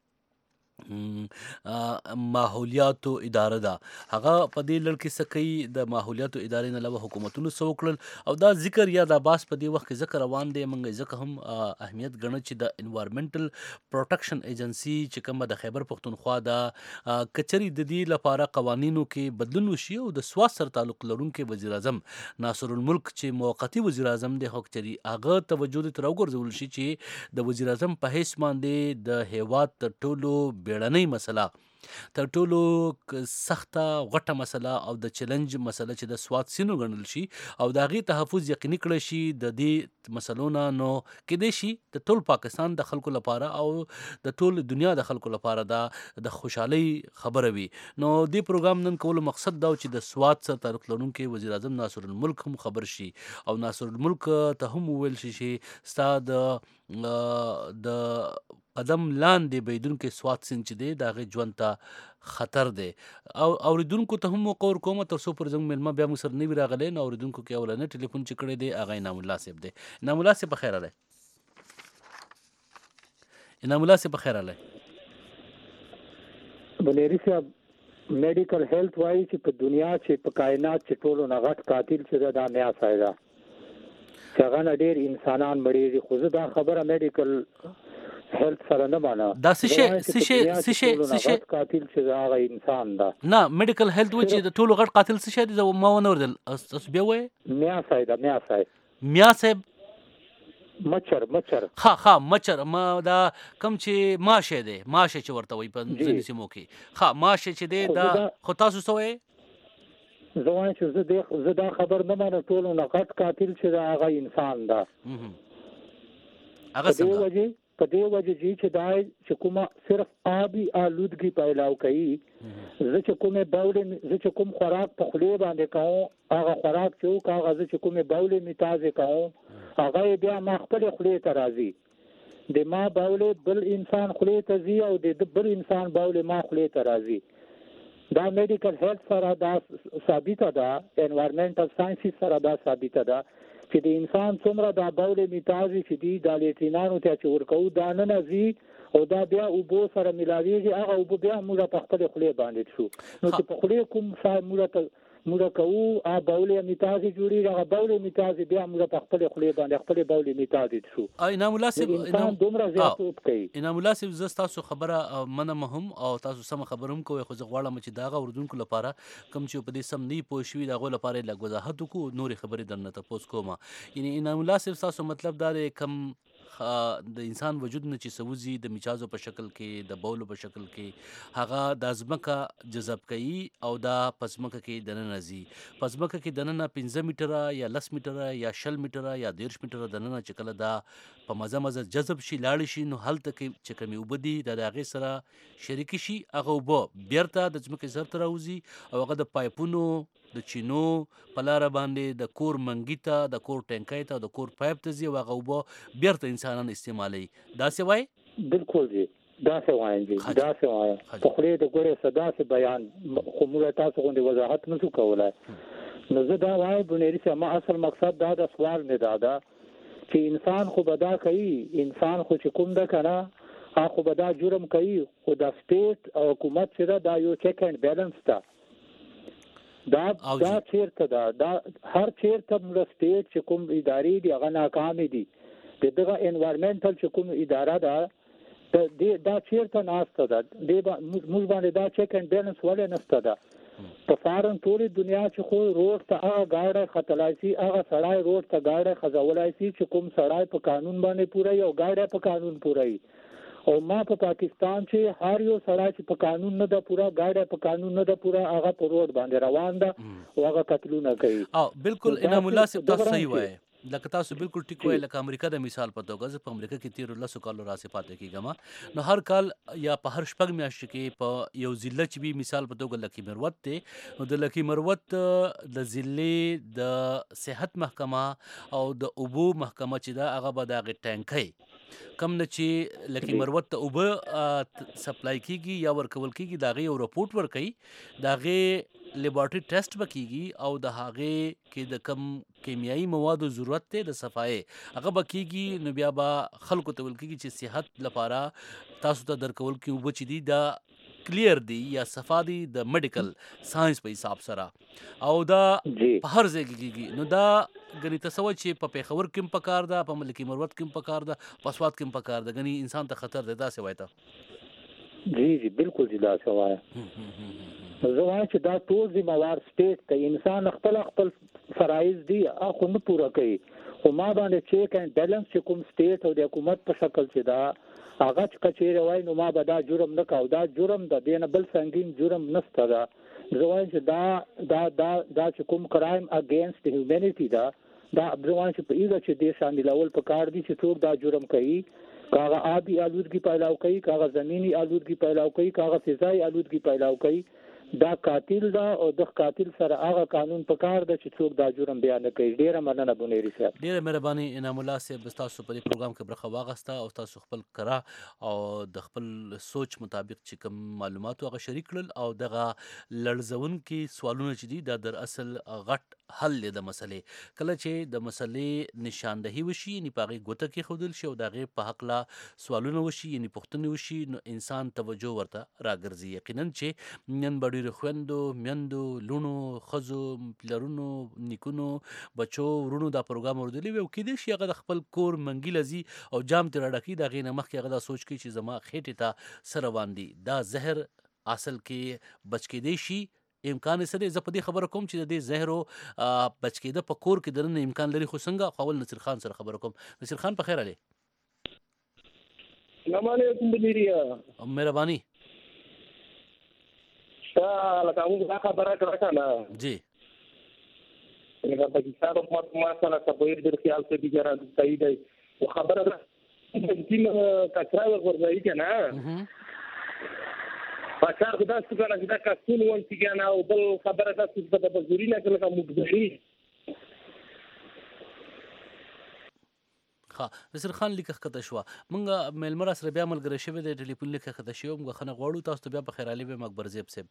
ماحولیاتو اداره ده، هغه په دې لړ کې څه کوي؟ د ماحولیاتو ادارې نه علاوه حکومتونو څه وکړل؟ او دا ذکر یا دا باس په دې وخت کې ځکه روان دی، موږ ځکه هم اهمیت ګڼو چې د انوایرمنټل پروټیکشن ایجنسي چې کومه د خیبر پختونخوا ده کچري د دې لپاره قوانینو کې بدلون وشي او د سوات سره تعلق لرونکي وزیر اعظم ناصر الملک چې موقتي وزیر اعظم دی خو کچري هغه توجه دې تر وګرځول شي چې د وزیر اعظم په حیث باندې د هیواد تر ټولو بیړنۍ مسله تر ټولو سخته غټه مسله او د چیلنج مسله چې د سواد سینو ګڼل شي او د هغې تحفظ یقیني کړی شي د دې مسلو نه، نو کیدای شي د ټول پاکستان د خلکو لپاره او د ټول دنیا د خلکو لپاره دا د خوشحالۍ خبره وي. نو دې پروګرام نن کولو مقصد دا چې د سواد سره تعلق لرونکي وزیر اعظم ناصر الملک هم خبر شي او ناصر الملک ته هم وویل شي چې ستا د قدم لاندې بهیدونکی سواد سیند چې دی د هغې ژوند ته خطر دی. او اوریدونکو ته هم موقع ورکوم تر څو پورې زموږ میلمه بیا موږ سره نه وي راغلی، نو اوریدونکو کې اولنی ټلیفون چې کړی دی هغه انعام الله صاحب دی. انعام الله صاحب بخیر راغلی. انعام الله صاحب بخیر راغلی. بلیری صاحب میډیکل هیلث وایي چې په دنیا چې په کائنات چې ټولو نه غټ قاتل چې دا نیا سایه ده چې هغه نه ډېر انسانان مړېږي، خو زه دا خبره میډیکل هیلث سره نه مانه. دا څه شی قاتل چې هغه انسان ده. نه میډیکل هیلث وایي چې د ټولو غټ قاتل څه شی دی؟ ما ونه اورېدل، تاسو بیا وایئ. میا صاحب مچر ها مچر ما دا کم چې ماشه دی، ماشه چې ورته وایي په ځینې سیمو کې. ها ماشه چې دی دا خو تاسو څه وایئ؟ زه وایم چې زه دا خبر نه مانم ټولو نه غټ قاتل چې هغه انسان ده. هغه څنګه؟ په دې وجه چې دا چې کومه صرف آبی آلودګي پیدا کوي. زه چې کوم خوراک په خولې باندې کوم، هغه خوراک چې هغه زه چې کومې بولې مې تازه کوم هغه بیا ما خپل خولې ته راځي. د ما بولې بل انسان خولې ته ځي او د بل انسان بولې ما خولې ته راځي. دا میډیکل هیلث سره دا ثابته ده، انوایرمنټل ساینسز سره دا ثابته ده چې د انسان څومره دا بولې میتازي چې دی د لیټرینانو ته چې ورکوو دا نه نځي او دا بیا اوبو سره ملاویږي، هغه اوبو بیا موږ په خپل خولې باندې شو. نو چې په خولې کوم څه موږ کوو هغه بولې میتازي جوړېږي، هغه بولې میتازي بیا موږ په خپل خولې باندې خپل بولې میتازي شو. انعام الله صاحب انسان دومره زیاتوب کوي. انعام الله صاحب زه ستاسو خبره منم هم او تاسو سم خبره هم کوئ، خو زه غواړم چې د هغه اورېدونکو لپاره کوم چې په دې سم نه پوه شوي د هغو لپاره یې لږ وضاحت وکړو، نورې خبرې درنه تپوس کوم. یعنې انعام الله صاحب ستاسو مطلب دا دی کم د انسان وجود نه چې سوځي د میچازو په شکل کې، د بولو په شکل کې، هغه د ځمکه جذب کوي او دا په ځمکه کې دننه ځي. په ځمکه کې دننه 15 میټره یا 10 میټره یا 20 میټره یا 30 میټره دننه چې کله دا په مزه جذب شي لاړ شي، نو هلته کې چې کمې اوبه دي د هغې سره شریکې شي، هغه اوبه بیرته د ځمکې سر ته راوځي او هغه د پایپونو د چینو په لاره باندې د کور منګي ته، د کور ټینکۍ ته، د کور پایپ ته ځي او هغه اوبه بیرته انسانان استعمالوي. داسې وایي؟ بالکل جی داسې وایم جی داسې وایم. په خولې د ګورې څه داسې بیان خو موږ تاسو غوندې وضاحت نشو کولی. نو زه دا وایم بنیري صاحب ما اصل مقصد دا د سوال مې دا ده چې انسان خو به دا کوي، انسان خو چې کوم ده که نه هغه خو به دا جرم کوي، خو دا سټیټ او حکومت چې ده دا یو چیک اینډ بیلنس ده. دا چیرته ده؟ دا هر چیرته موږ سټیټ چې کوم ادارې دي هغه ناکامې دي. دغه انوایرمنټل چې کوم اداره ده دا چیرته ناسته ده؟ موږ باندې دا چیک اینډ بیلنس ولې نسته ده؟ په فارن ټولې دنیا چې خو روډ ته هغه ګاډی ختلی شي، هغه سړی روډ ته ګاډی خځولی شي چې کوم سړی په قانون باندې پوره او ګاډی په قانون پوره. او ما په پاکستان چې هر یو سړی چې په قانون نه ده پوره، ګاډی په قانون نه ده پوره، هغه په روډ باندې روان ده او هغه قتلونه کوي. بالکل انعام الله صاحب تاسو صحیح وایي، لکه تاسو بالکل ټیک وایي. لکه امریکا د مثال په توګه زه په امریکا کې 13 کالو راسې پاتې کېږم، نو هر کال یا په هر شپږ میاشتو کې په یو ضلع چې وي، مثال په توګه لکي مروت دی، نو د لکي مروت د ضلعې د صحت محکمه او د اوبو محکمه چې ده هغه به د هغې ټینکۍ کم نه چې لکي مروت ته اوبه سپلای کیږي یا ورکول کیږي، د هغې یو رپورټ ورکوي، د هغې لیبارټري ټیسټ به کیږي او د هغې کې د کم کیمیایي موادو ضرورت دی د صفایي هغه به کیږي. نو بیا به خلکو ته ویل کیږي چې صحت لپاره تاسو ته درکول کې اوبه چې دي دا کلیر دی یا صفا دی د میډیکل ساينس په حساب سره او دا په هر ځای کې کیږي. نو دا غني تاسو چې په پیښور کې په کار ده، په ملکی مروت کې په کار ده، په سواد کې په کار ده، غني انسان ته خطر ده. دا څه وایي ته؟ جی بالکل جی دا څه وایي. زه وایم چې دا ټول ذمہوار سټیټ ته انسان خپل فرایض دي اخو نه پوره کوي، خو ما باندې چیک اینڈ بیلنس چې کوم سټیټ او د حکومت په شکل چې دا هغه کچېره وای نو ما به دا جرم نه کاو. دا جرم د دینه بل سنگین جرم نشته دا. زه وایم چې دا چې کوم کرایم اگینست هیومنیټي دا افغان چې په ایله چې د شاملول په کار دي چې څوک دا جرم کوي، کاغه آبی آلودگی پیلاو کوي، کاغه زمینی آلودگی پیلاو کوي، کاغه فضایی آلودگی پیلاو کوي، دا قاتل دا او د قاتل سره هغه قانون په کار ده چې څوک دا جرم بیان کوي. ډیره مننه بونیری صاحب. ډیره مهرباني انعام الله صاحب، تاسو په دې پروګرام کې برخه واغسته او تاسو خپل کرا او د خپل سوچ مطابق چې کوم معلومات هغه شریک کړل او دغه لړزون کې سوالونه چې دي دا در اصل غټ حل د مسلې. کله چې د مسلې نشاندهي وشي یعنی پاغي ګوته کې خودل شي او دغه په حق لا سوالونه وشي یعنی پوښتنه وشي، نو انسان توجه ورته راګرځي. یقینا چې نن ډېر خويندو میندو لونو خزو پلرونو نیکونو بچو ورونو دا پروګرام اوریدلی وي او کېدای شي هغه د خپل کور منګي لذي او جام تر ډکی دا غینه مخ کې هغه دا سوچ کوي چې زما خېټه ته سره واندي دا زهر اصل کې بچ کېدای شي. امکان سره زه په دې خبره کوم چې د دې زهرو بچ کېده په کور کې درنه امکان لري، خو څنګه خپل نصر خان سره خبره کوم. نصر خان په خیر علي. السلام علیکم بلیریا. مهرباني. لکه موږ دا خبره کړه کنه جی دا پاکستان او ما سره تبویر د خیال څخه دي جره صحیح دی او خبره ده چې کچرا ورغورځي کنه پاکستان خدا څخه نه دا کاستون ونتي کنه او بل خبره ده چې په بزوري نه کله مبدعي. ها نصر خان لیکه کته شو مونږه ملمر سره بیا ملګری شوی د ټلیفون لیکه کته شو مونږ خنه غواړو تاسو ته بیا په خیر علي به مکبر زیب صاحب.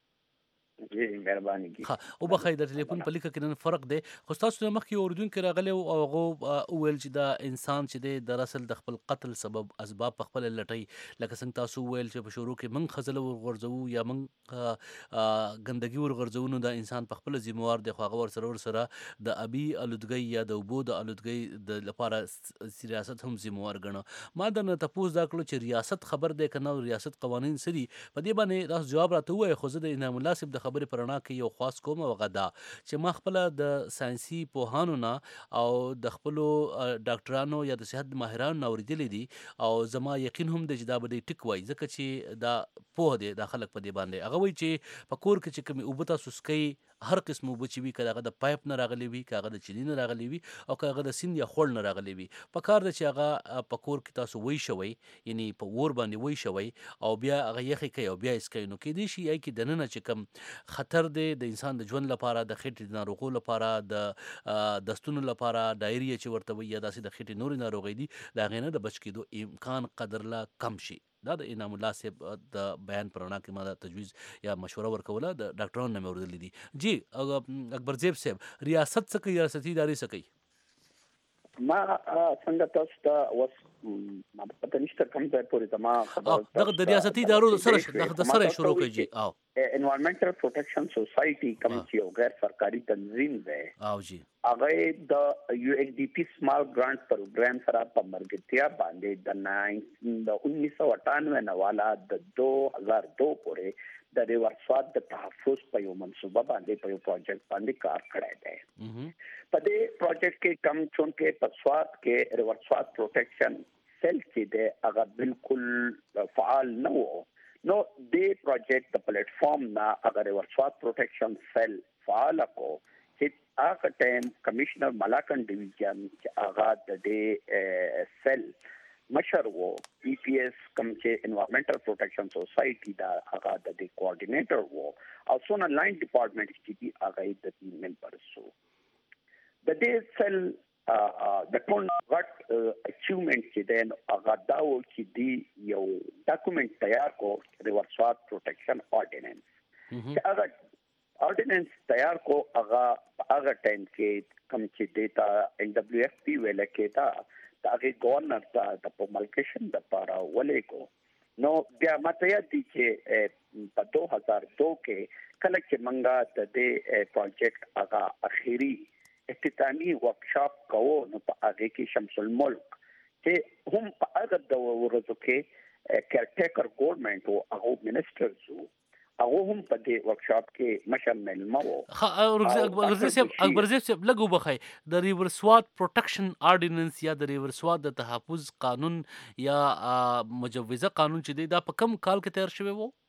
جی مهرباني کی. ها او بخای د ټلیفون په لیکه کې نن فرق دی، خو تاسو نه مخکې اوردون کې راغلی او هغه ویل چې دا انسان چې دی در اصل د خپل قتل سبب اسباب په خپل لټي، لکه څنګه تاسو ویل چې په شروع کې من خزل ورغورځو یا من ګندګي ورغورځو نو دا انسان په خپل ذمہوار دی، خو هغه ور سره د ابي الودګي یا د وبو د الودګي د لپاره ریاست هم ذمہوار ګڼو. ما د نه تاسو دا کړو چې ریاست خبر دی کنه ریاست قوانين سړي په دې باندې تاسو جواب راته وای، خو زه د انعام الله صاحب د خبرې پرانا کې یو خاص کوم او غدا چې ما خپل د ساينسي پوهانو نه او د خپل ډاکټرانو یا د صحت ماهرانو اوریدلې دي او زما یقین هم د جدا بده ټیک وای ځکه چې دا په دې د خلک په دې باندې هغه وای چې په کور کې چې کوم وبتا سسکي هر قسم وبچي وي کله د پایپ نه راغلي وي کاغه د چینی نه راغلي وي او کاغه د سین یا خړ نه راغلي وي په کار د چې هغه په کور کې تاسو وای شوي یعنی په ور باندې وای شوي او بیا هغه یخي کوي او بیا اسکای نو کې دي شي کې دنه چې کوم خطر دی د انسان د ژوند لپاره د خېټې د ناروغو لپاره د دستونو لپاره ډایریا چې ورته وي یا داسې د خېټې نوري ناروغي دي دا غینه د بچ کېدو امکان قدر لا کم شي. دا د انعام الله صاحب د بیان پرانا کې ما د تجویز یا مشوره ورکوله د ډاکټرانو نه مې اوریدلې دي. جی اکبر زیب صاحب ریاست څخه ریاستي ادارې څخه ما څنګه تاسو ته وس ما پته نشته کوم ځای پورې ته ما خبر د ریاستي ادارو سره د سره شروع کیږي او انوایرنمنټل پروټیکشن سوسایټي کوم چې یو غیر سرکاري تنظیم دی او جی هغه د یو ان ډي پی سمال ګرانټ پروګرام سره په مرګتیا باندې د 1998 نه والا د 2002 پورې د ریورسواد د تحفظ په یو منصوبه باندې په یو پروجیکټ باندې کار کړی دی. په دې پروجیکټ کې کم چون کې په سواد کې ریورسواد پروټیکشن سیل چې دی هغه بالکل فعال نه وو، نو دې پروجیکټ د پلیټ فارم نه هغه ریورسواد پروټیکشن سیل فعال کو چې هغه ټایم کمشنر ملاکن ډیویژن چې هغه د دې سیل مشر وو پی پی ایس کوم چې انوایرنمنټل پروټیکشن سوسایټي دا هغه د دې کوارډینیټر وو او سونه لاین ډپارټمنټ چې دی هغه د ټیم ممبر سو. د دې سیل د ټول غټ اچیومنت چې دین هغه دا و چې دی یو ډاکومنٹ تیار کو ریورسواد پروټیکشن آرډیننس چې هغه آرډیننس تیار کو هغه ټایم کې کوم چې ډیټا ان دبليو اف پی ویل کې دا هغه گورنر ته د پملکیشن د لپاره ولې کو. نو بیا ماته یاد دي چې په 2002 کې کله چې منګه د دې پروجیکټ هغه اخیری اختتامی ورکشاپ کوو نو په هغه کې شمس الملک چې هم په هغه د ورځو کې کېرټیکر ګورنمنت او هغه منسټرز هغه هم په دې ورکشاپ کې مشر ملما وو. اکبر صاحب لګو بخای د ریور سواد پروټیکشن آرډیننس یا د ریور سواد د تحفظ قانون یا مجوزه قانون چې دی دا په کم کال کې تیار شوی وو؟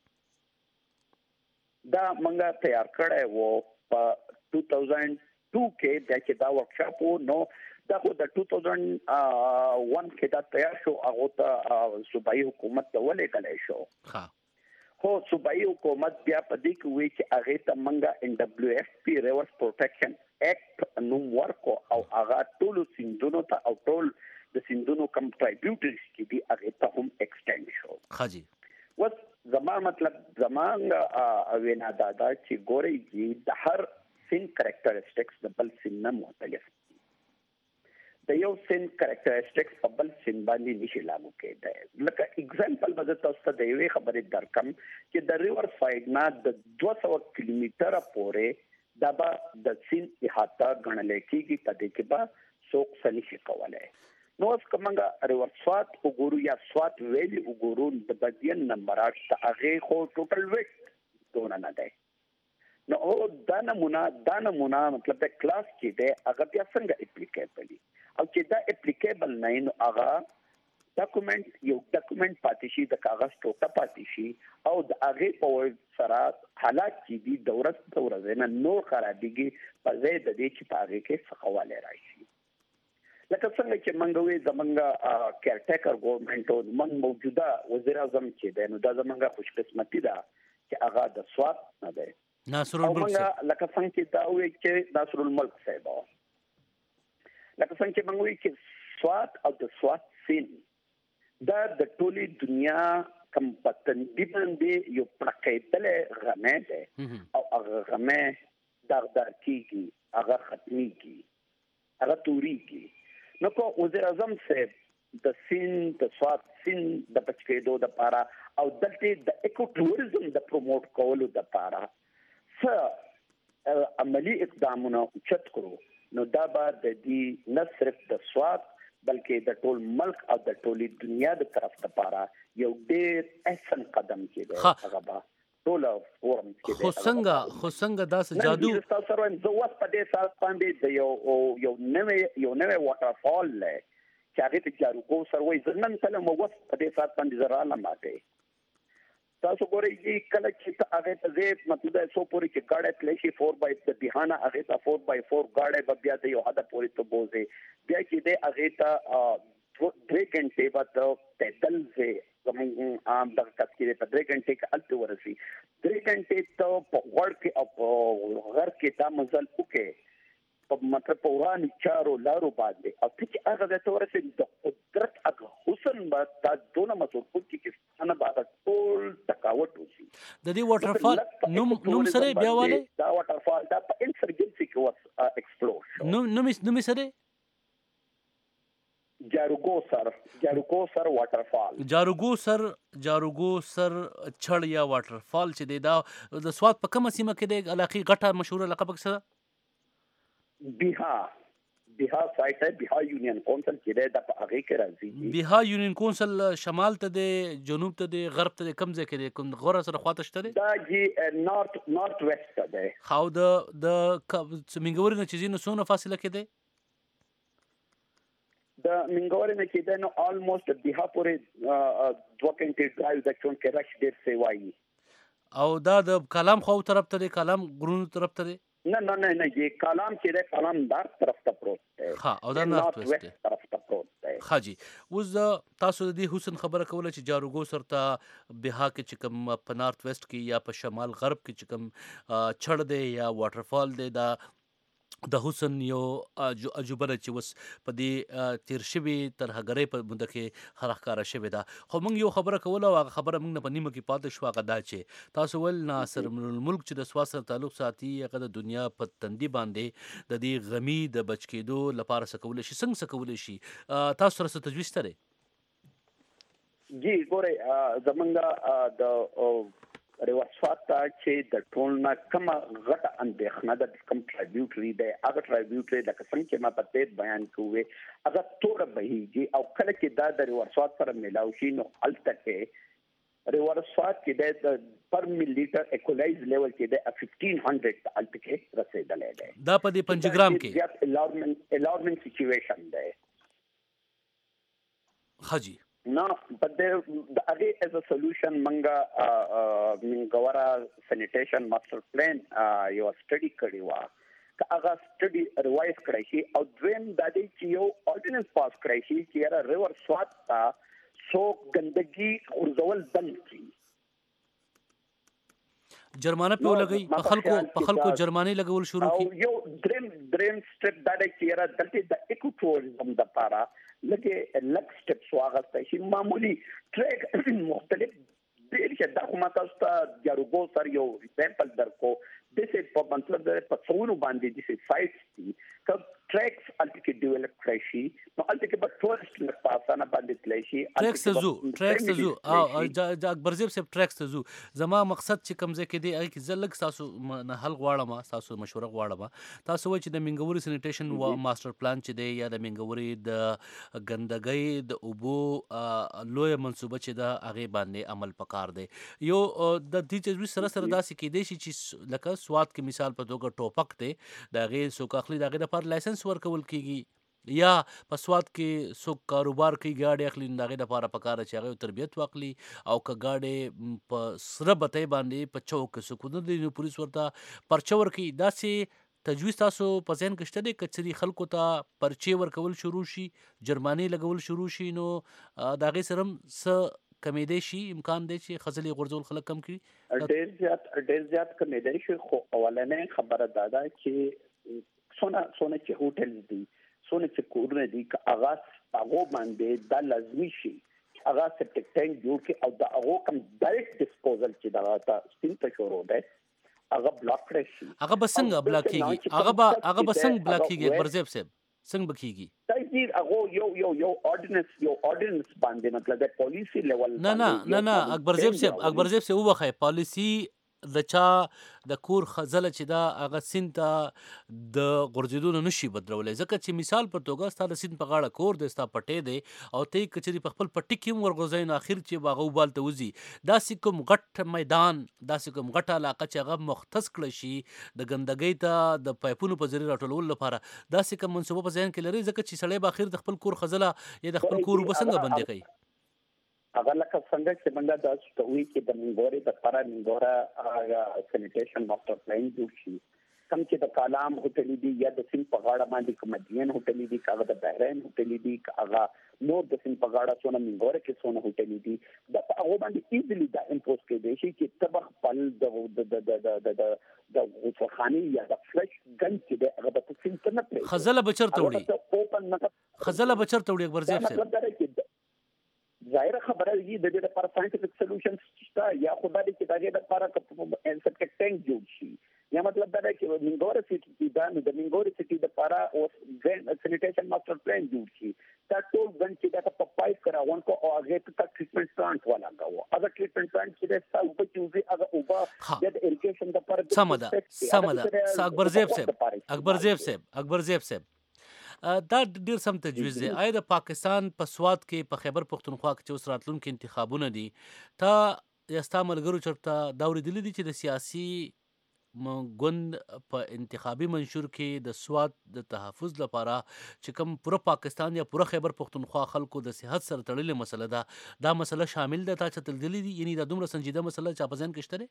دا منګه تیار کړی وو په 2002 کې چې دا ورکشاپ وو. نو دا خو د 2001 کې دا تیار شو. هغه ته صوبایي حکومت ته ولېږلی شو. خو صوبایي حکومت بیا په دې کې وی چې هغه ته منګه NWFP ریورس پروټیکشن اکټ نوم ورکو او هغه ټول سیندونو ته او ټول د سیندونو کم ټرایبیوټریز کې دی هغه ته هم ایکسټند شو. خاجي وس زما مطلب زمانګه وینا دا چې ګوري د هر سین کریکټریسټکس د بل سین نه مختلف دي. د یو سین کریکټریسټکس په بل سین باندې نشي لاګو کېدای. لکه اگزامپل به تاسو ته د یوې خبرې درکم چې د ریور ساید نه د 200 کیلومتره پورې دا به د سین احاطه غنل کېږي. په دې کې به څوک څه نشي کولای. نو اس کومه ریور سواد وګورو یا سواد ویلی وګورو د بدین نمبرات ته هغه خو ټوټل ویټ دونه نه دی. نو دا نمونه مطلب د کلاس کې دی هغه بیا څنګه اپلیکیبل دي او چې دا اپلیکیبل نه نو هغه ډاکومنت پاتې شي د کاغذ ټوټه پاتې شي او د هغه په سره حالات چې دي د ورځ نه نور خرابېږي په ځای د دې چې په هغه کې څه راشي. لکه څنګه چې منګوي زمونږ کیرټیکر ګورنمنت او من موجوده وزیر اعظم چې دی نو دا زمونږ خوش قسمتي ده چې هغه د سواد نه دی. ناصر الملک صاحب لکه څنګه چې دا وایي چې ناصر الملک صاحب لکه څنګه چې منګوي چې سواد او د سواد سین دا د ټولي دنیا کم پتندې باندې یو پړکېدل غمه ده او هغه غمه دغدار کیږي هغه ختميږي هغه توريږي. نو کو وزیر اعظم صاحب د سین د سواد سین د بچکېدو د پاره او دلته د اکو ټوریزم د پروموټ کولو د پاره څه عملی اقدامونه چت کړو. نو دا به د دې نه صرف د سواد بلکې د ټول ملک او د ټولي دنیا د طرف ته پاره یو ډېر احسن قدم کېده. هغه به ټول فورم کې خو څنګه دا جادو تاسو سره زه واس په دې سال باندې د یو نوې واټر فال له چې هغه ته جارو سره وای زنن تل مو واس په دې سال باندې زراله ماته. تاسو ګورئ چې کله چې هغه ته زه مطلب سو پوری کې گاډه تلشي 4x د بهانه هغه ته 4x4 گاډه بیا د یو حدا پوری ته بوزي بیا چې د هغه ته 3 غنټه بعد پیدل زه زمون عام د کثیره په 3 غنټه کې الته ورسي 3 غنټه ته په ور کې او غر کې تا مزل وکې په مطلب په وراني چارو لارو باندې او چې هغه د تورسي د قدرت هغه حسن با تا دونه مسؤل کې انا بعد ټول تکاوت وسی د دې واټر فال نوم سره بیا والے دا واټر فال دا په انسرجنسي کې واس ایکسپلور نوم سره جاروګو سر واټر فال جاروګو سر چړ یا واټر فال چې دی دا د سواد په کومه سیمه کې د علاقې غټه مشهور لقب څه بها سایت ہے بها یونین کونسل چې دا په هغه کې راځي. بها یونین کونسل شمال ته د جنوب ته د غرب ته د کم ځای کې د کوم غوړه سره خواته شته دا جی نارت ویسٹ ته ده. خو د منګوري نه چې زینو سونه فاصله کې ده د منګوري نه چې ده نو آلموست بها پورې 2 غنټې ډرایو د چون کې رش ډیر سیوایي او دا د کلام خو طرف ته کلام غرونو طرف ته نه یہ کلام چې ده کلام دار طرف ته پروت دی. ها او دا نارت ویسٹ طرف ته پروت دی. ها جی اوس تاسو د دې حسن خبره کوله چې جاروګو سرته بها کې چې کوم په نارت ویسٹ کې یا په شمال غرب کې چې کوم چړ دی یا واټر فال دی دا د حسن یو عجوبه چې وس په دې تیر شوی تر هغه په مده کې خرخاره شوی دا. خو موږ یو خبره کوله او خبره موږ نه په نیمه کې پاتې شو هغه دا چې تاسو ول ناصر الملک چې د سواد سره تعلق ساتي هغه د دنیا په تندي باندې د دې غمی د بچ کېدو لپاره سکول شي څنګه سکول شي تاسو سره تجویز ترې جی ګوره زمونږ د ریوسفات چې د ټول نه کومه غټه اندېښنه د کوم ټرایبیوټري دی هغه ټرایبیوټري د قسم چې ما په دې بیان کوی هغه تور بهيږي او کله چې دا د ریوسفات سره ملاوي شي نو الته کې ریور سوات کې د پر مل لیټر ایکولایز لیول کې د 1500 الټیکټ رسیدلې ده. دا په دې پنځګرام کې الارمنت سچويشن ده. حاجی No, but the again as a solution منګورا sanitation master plan یو study کړی و. هغه study ریوایز کړی شي او دویم د دې چې یو ordinance pass کړی شي چې را ریور سوات تا سو ګندګي غورځول بند کړي. جرمانه په لګي په خلکو جرمانه لګول شروع کی. یو دریم سټپ دا دی چې را دلته د اکوټوریزم د پاره لکه لک سټپ سواغسته شي معمولی ټریک مختلف ډیر شه دا کومه تاسو ته جاروګو سر یو ایگزامپل درکو د څه په مطلب د پڅونو باندې د څه سایټس دي ک ټریکس الټیکټ ډیولپ کړی شي نو الټیکټ په ټورست لپاره باندې تللی شي ټریکس ته زو او اکبر زیب صاحب ټریکس ته زو زما مقصد چې کمزې کې دی هغه کې زلک تاسو نه حل غواړم تاسو مشوره غواړم تاسو وایي چې د منګوري سینیټیشن و ماستر پلان چې دی یا د منګوري د ګندګۍ د اوبو لوی منصوبه چې دا هغه باندې عمل پکار دی یو د دې چې سره داسې کې دی چې لکه سواد کې مثال په توګه ټوپک دی دا غي سوکاخلي دا غي د پر لایسنس ورکول کیږي یا په سواد کې سو کاروبار کوي گاډي اخلي دغه د لپاره پکاره چې هغه تربیت واخلي او ک گاډي په سره بته باندې په چوک سکون دي پولیس ورته پرچور کوي داسې تجویز تاسو په ذهن کې شته د کچري خلکو ته پرچي ورکول شروع شي جرماني لګول شروع شي نو دغه سرم س کمیدې شي امکان دی چې خزلي غرزول خلک کم کړي ډېر زیات کمیدې شي خو اولنې خبره دادا چې سونه چې هوټل دي سونه چې کورونه دي که اغاز هغه باندې د لازمي شي اغاز سپټیک ټینک جوړ کې او د هغه کم ډایرکټ ډسپوزل چې دا سپین ته شروع ده هغه بلاک کړی شي هغه بسنګ بلاک کیږي هغه بسنګ بلاک کیږي برزيب صاحب څنګه بکیږي تایید هغه یو اورډیننس باندې مطلب د پالیسی لیول نه اکبر زیب صاحب وبخای پالیسی د چا د کور خزله چې دا هغه سین ته د غرزیدونو نشي بدلولای ځکه چې مثال په توګه ستاسو سین په غاړه کور د ستا پټې دی او ته کچري په خپل پټی کې ورغوځین اخر چې باغ وبال ته وزي داسې کوم غټ میدان داسې کوم غټه علاقه چې هغه مختص کړی شي د ګندګۍ ته د پایپونو په ذریعہ راټولول لپاره داسې کوم منصوبه په ذهن کې لري ځکه چې سړی به اخر د خپل کور خزله یا د خپل کور وبسنګ باندې کوي اگر لکه څنګه چې موږ د استوي کې د منګوري د لپاره منګورا سینیټیشن ماستر پلان جوړ شي کوم چې د کالام هوټل دی یا د سین په غاړه باندې کومدین هوټل دی کاغه د بحرین هوټل دی کاغه نور د سین په غاړه څونه منګوري کې څونه هوټل دی د هغه باندې ایزلی دا امپوز کې دی چې تبخ پل د غوښخاني یا د فلش ګن چې د هغه د سین څخه خزله بچرته وړي اکبر زیب صاحب ظاهر خبره دی د دې لپاره ساينټیفیک سولوشنز شته یا خدای دې چې دا د لپاره سپټیک ټینک جوړ شي یا مطلب دا دی چې منګوري سټي د منګوري سټي د لپاره او سینیټیشن ماستر پلان جوړ شي دا ټول ګن چې دا په پایپ کراون کو او هغه ته ټریټمنټ پلانټ ولا غو هغه ټریټمنټ پلانټ چې د ساو په چوزي هغه اوبه د اریګیشن د لپاره سمدا اکبر زیب صاحب دا ډیر سم تجویز دی آیا د پاکستان په سواد کې په خیبر پختونخوا کې چې اوس راتلونکي انتخابونه دي تا یاستا ملګرو چرته دا ورېدلې دي چې د سیاسي ګوند په انتخابي منشور کې د سواد د تحفظ لپاره چې کوم پوره پاکستان یا پوره خیبر پختونخوا خلکو د صحت سره تړلې مسله ده دا مسله شامل ده تا چې تلدلې دي یعنی دا دومره سنجیده مسله چې په ځین کې شته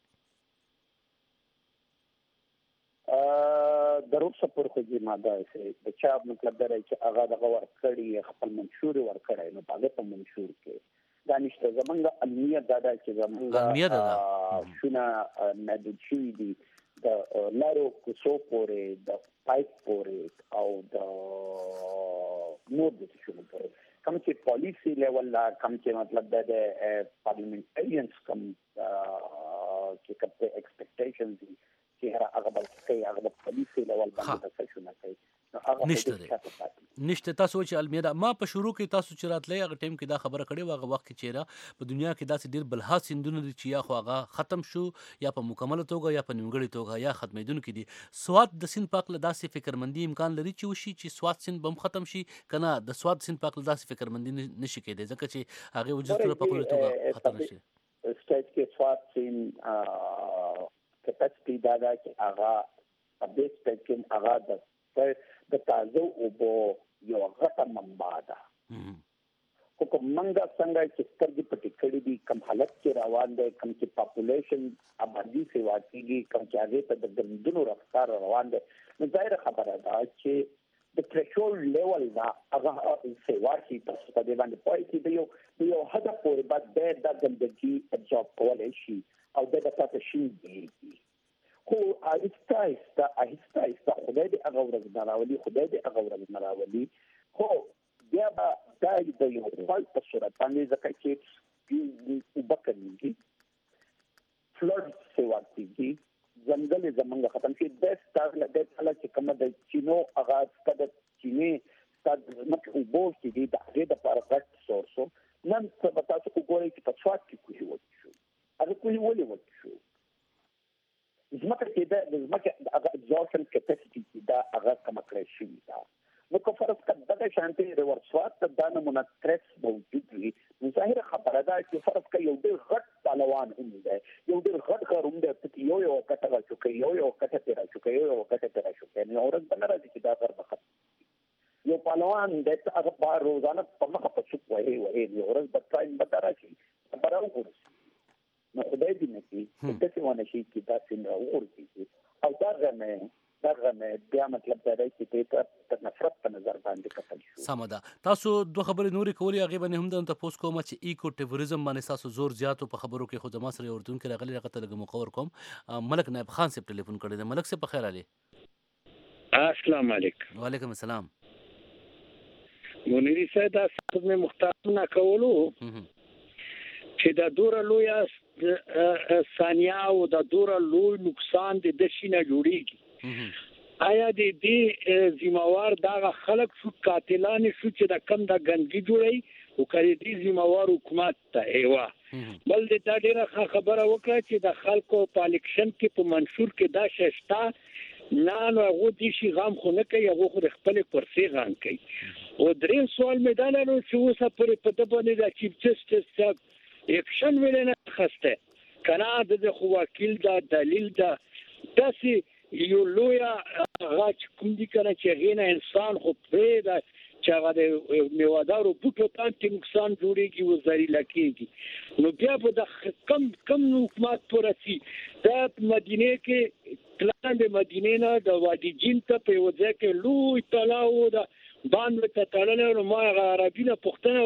ضرور سپور خو دې ماده سي د چا مطلب دا چې هغه د غور کړي خپل منشور ور کړی نو هغه په منشور کې دا نشته زمونږ علمیه دا چې زمونږ شونه محدود شي دي د لارو کوڅو پورې د پایپ پورې او د نور د شونه پورې کوم چې پالیسی لیول لا کوم چې مطلب دا د پارلیمنټریانز کوم چې کوم ایکسپیکټیشنز دي چې هغه بل هغه د پالیسي لیول باندې څه شونه کوي نشته تاسو چې المیدا ما په شروع کې تاسو چې راتلې هغه ټیم کې دا خبره کړې واغه وخت کې چیرې په دنیا کې داسې ډیر بلها سندونه دي چې یا خو هغه ختم شو یا په مکمل توګه یا په نیمګړی توګه یا ختمېدون کې دي سواد د سین پاک له داسې فکرمندي امکان لري چې وشي چې سواد سین بم ختم شي کنه د سواد سین پاک له داسې فکرمندي نشي کېدای ځکه چې هغه وجود په خپل توګه ختم شي سټیټ کې سواد سین کپاسټي دا چې هغه په دې سټیټ کې هغه د تازه اوبو یو غټه منبع ده. خو کوم منګه څنګه چې سترګې پټې کړې دي کوم حالت کې روان دی کوم چې پاپولیشن آبادی سیوا کېږي کوم چې هغې ته د ګندونو رفتار روان دی نو ظاهره خبره ده چې د تھریشولډ لیول نه هغه سیوا شي تاسو په دې باندې پوه شئ د یو حده پورې باید دی دا ګندګي ابزورب کولی شي او دی به تاته شي کېږي. خو آهسته آهسته خدای دې هغه ورځ نه راولي خدای دې هغه ورځ نه راولي. خو بیا به دا د یو خپل په صورت باندې ځکه چې اوبه کمیږي فلډ سیوا کېږي ځنګل زمونږ ختم شي د ستاسو د کله چې کومه د چینو هغه د چینې ستاسو مکه اوبو چې دي د هغې دپاره غټ سورسو نن سبا تاسو وګورئ چې په سوات کې کوهي وچ شو. هغه کوهي ولې وچ شو؟ ځمکه چې ده د ځمکې هغه ابزورپشن کیپاسټي چې ده هغه کمه کړی شوې ده. نو که فرض کړه دغه شانتي د ورسوات ته دا نمونه ترس موجود وي نو ظاهره خبره ده چې فرض کړه یو ډېر غټ پهلوان هم دی یو ډېر غټ غر هم دی چې یو کټه راچوکوي یو کټه ترې راچوکوي یو کټه ترې راچوکوي نو ورځ به نه راځي چې دا غر به ختم یو پهلوان دی هغه به روزانه په مخه په چوک وهي یو ورځ به ټایم به راشي به راوغورځي نو خدای دې نه کړي داسې ونه شي چې داسې راوغورځي او دغه بیا مطلب دا دی چې دې ته نفرت په نظر باندې کتل شو. سمه ده. تاسو دوه خبرې نورې کولې هغې باندې هم درته تپوس کوم چې ایکو ټیوریزم باندې ستاسو زور زیاتو په خبرو کې خو زما سره یو اردوونکی راغلی هغه ته لږ مقور کوم. ملک نایب خان صاحب ټلیفون کړی دی. ملک صاحب په خیر علي. السلام علیکم. وعلیکم السلام. منیري صاحب دا څه مې مختار نه کولو چې دا دوره لویه ثانیه او دا دوره لوی نقصان د دشي نه جوړیږي. آیا د دې ذمہوار دا خلک شو قاتلان شو چې دا کم دا ګندګي جوړي او کړي دې ذمہوار حکومت ته ایوا بل د دا ډیره خبره وکړه چې د خلکو په الیکشن کې په منشور کې دا ششتا نه نو هغه دې شي غام خو نه کوي هغه خو خپل کرسي غام کوي. او درې سوال مې دا لرو چې اوسه پرې په دې باندې دا چیف جسټس صاحب اکشن ویل نه خسته کنا د خو وکیل دا دلیل دا داسې یو لویا غاچ کوم دي کنه چې غینه انسان خو پرې دا چې هغه د میوادارو بوټو ته نقصان جوړیږي او ذلیل کیږي نو بیا په د کم حکومت پورسي د مدینه کې پلان د مدینه نه د وادي جین ته په وځه کې لوی تلاو د باندې ته تړل نو ما عربي نه پښتنه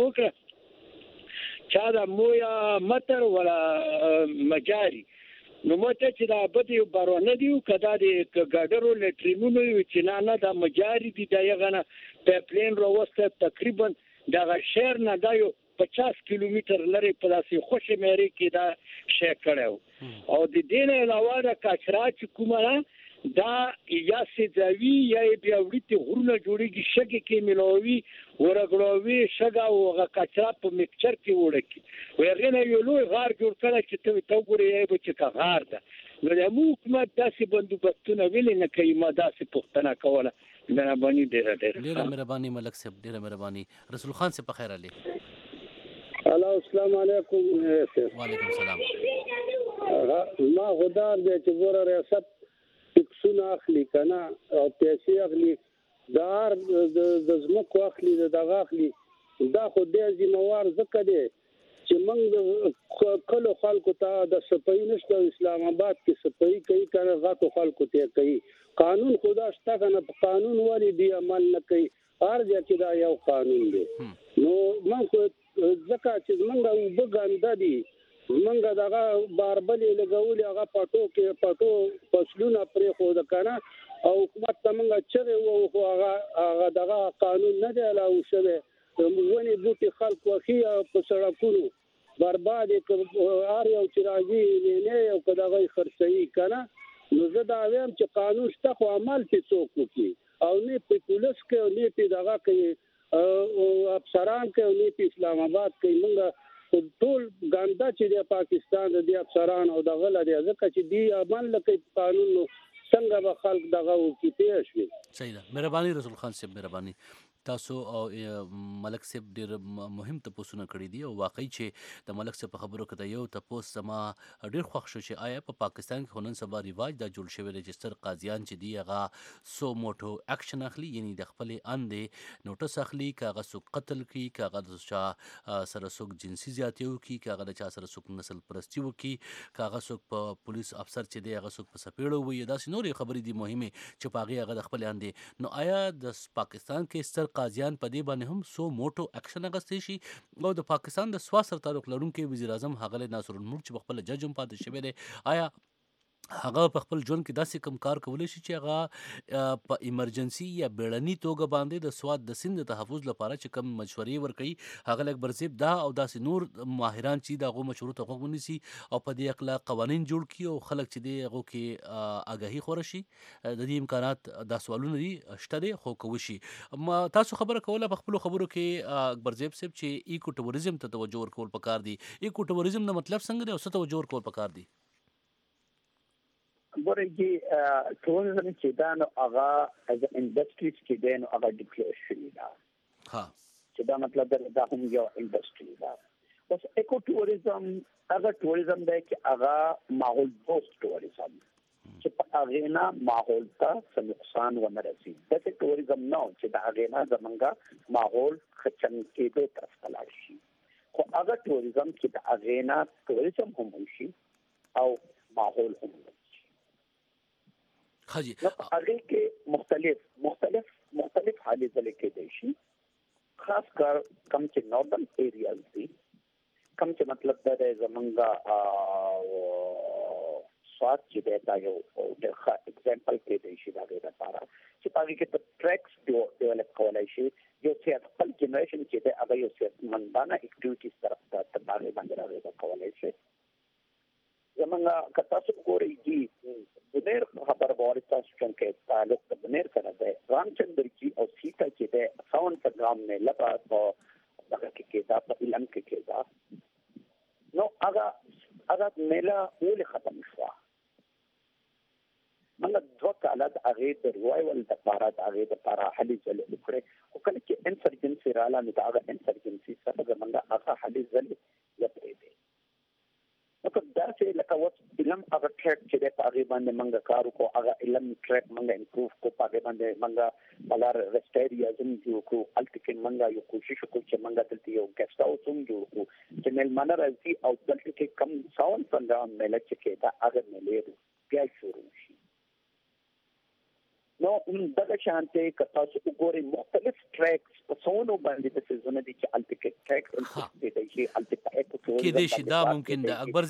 وکړه چا دا مویا متر ولا مجاري نو مته چې دا بده بارونه دیو کدا د ګاډرو لټرینونو چې نه دا مجاري دي دا یغنه په پلین راوسته تقریبا دا شهر نه دا یو 50 کیلومتر لري په داسې خوشی مېری کې دا شي کړو او د دین علاوه د کچرا چې کومه دا یا سیځوي یا بیا وړتي غرونه جوړيږي شګه کې ملوي ورغلوي شګه او کچرا په میکچر کې وړکی وغه یو لوی غار جوړ کړی چې ته وګورې به چې غار ده نو د حکومت داسې بندوبستونه ویل نه کوي ما داسې پښتنه کوله مهرباني ډیره مهرباني ملک صاحب ډیره مهرباني. رسول خان صاحب په خیر علي. السلام علیکم. وعلیکم السلام. ما غدار دې چې ګوره ریاست ټکسونه اخلي کنه او پیسې اخلي دار د زمکو اخلي دغه اخلي دا خو دې ذمہوار ځکه دی چې موږ کله خلکو ته د صفائی نشته اسلام آباد کې صفائی کوي کنه غاټو خلکو ته کوي قانون خدا شته کنه قانون ولی دی عمل نه کوي هر ځای کې دا یو قانون دی نو موږ ځکه چې موږ وګاندا دي موږ دغه باربلې لګولې هغه پټو فصلونه پرې خو د کنه او حکومت ته موږ چره وو خو هغه دغه قانون نه دی علاوه شوی ونی بوټي خلک وخی په سړکونو برباد هر یو چې راځي نه یو کداغه خرڅي کنه نو زه دا وایم چې قانون شته خو عمل په څوک کوي او نه په پولیس کې او نه په دغه کې او افسران کې او نه په اسلام آباد کې موږ ټول ګاندا چې د پاکستان د افسران او دغه لري ځکه چې دی عمل لکه قانون نو څنګه به خلک دغه وکړي شي. صحیح ده. مهرباني رسول خان صاحب مهرباني. تاسو او ملک صاحب ډیر مهم تپوسونه کړی دي او واقعي چې د ملک صاحب په خبرو کې د یو تپوس زما ډیر خوښ شو چې آیا په پاکستان کې هنن سبا رواج دا جوړ شوی رجستر قاضیان چې دی هغه سو موټو اکشن اخلي، یعنی د خپل اندې نوټس اخلي، کاغه سو قتل کی، کاغه د چا سره سو جنسي زیاتیو کی، کاغه د چا سره سو نسل پرستیو کی، کاغه سو په پولیس افسر چې دی هغه سو په سپیړو وي، دا نورې خبرې دي مهمه چې پاغي هغه د خپل اندې. نو آیا د پاکستان کې ستر قاضیان په دې باندې هم سو موټو اکشن اغستې شي؟ او د پاکستان د سوا سره تعلق لرونکي وزیر اعظم ښاغلی ناصر الملک چې خپل جج هم پاتې شوی دی، آیا هغه په خپل ژوند کې داسې کم کار کولی شي چې هغه په ایمرجنسي یا بیړني توګه باندې د سواد د سند د تحفظ لپاره چې کم مشورې ورکوي هغه اکبر صاحب دا او داسې نور ماهران چې د هغو مشورو ته غوږ ونیسي او په دې هکله قوانین جوړ کړي او خلک چې دی هغو کې آګاهي خوره شي؟ د دې امکانات دا سوالونه دي شته دی خو که وشي. تاسو خبره کوله په خپلو خبرو کې اکبر صاحب چې ایکو ټوریزم ته توجه ورکول پکار دي. ایکو ټوریزم نه مطلب څنګه دی او څه توجه ورکول پکار دي؟ ګورې ټوریزم چې دا نو هغه از انډسټریز کې دی نو هغه ډیکلیئر شوي ده چې دا مطلب دا هم یو انډسټري ده. بس ایکو ټوریزم هغه ټوریزم دی چې هغه ماحول دوست ټوریزم چې په هغې نه ماحول ته څه نقصان ونه رسي. داسې ټوریزم نه چې د هغې نه زمونږ ماحول ښه چنګ کېدو طرف ته لاړ شي، خو هغه ټوریزم چې د هغې نه ټوریزم هم وشي او ماحول هم وشي. خاجي هغه کې مختلف حالې ځلې کېدای شي، خاص کر کم چې ناردن ایریاز دي، کم چې مطلب دا دی زمونږ سواد چې دی دا یو ډېر ښه اګزامپل کېدای شي د هغې لپاره چې په هغې کې ته ټریکس ډیولپ کولی شي. یو صحت خپل جنریشن چې دی هغه یو صحتمندانه اکټیویټیز طرف ته ته په هغې باندې راغېږه کولی شي. زمونږ که تاسو ګورئ جي بنیر خبر باورې تاسو چونکې تعلق د بنیر سره دی، رامچندر جي او سیتا چې دی 58 ګرام میله په دغه کې کېده، په علم کې کېده. نو هغه میله ولې ختم شوه؟ موږ 2 کاله د هغې د ریوایول دپاره د هغې دپاره هلې ځلې وکړې، خو کله چې انسرجنسي راغله نو د هغه انسرجنسي سره زموږ هغه هلې ځلې وپرېدې. نو که داسې لکه اوس علم هغه ټریک چې دی په هغې باندې موږ کار وکړو، هغه علم ټریک موږ امپروف کړو، په هغې باندې موږ په لار رسټ ایریاز هم جوړ کړو، هلته کې موږ یو کوشش وکړو چې موږ دلته یو ګیسټ هاوس هم جوړ کړو چې میلمانه راځي او دلته کې کم 55 میله چې کېده هغه میلې بیا شروع شي. نو دغه شانته که تاسو وګورئ مختلف ټریکس په څونو باندې د سيزونه دي چې الته کې ټریک کېدای شي، الته په اکو کېدای شي. دا ممکن ده. اکبر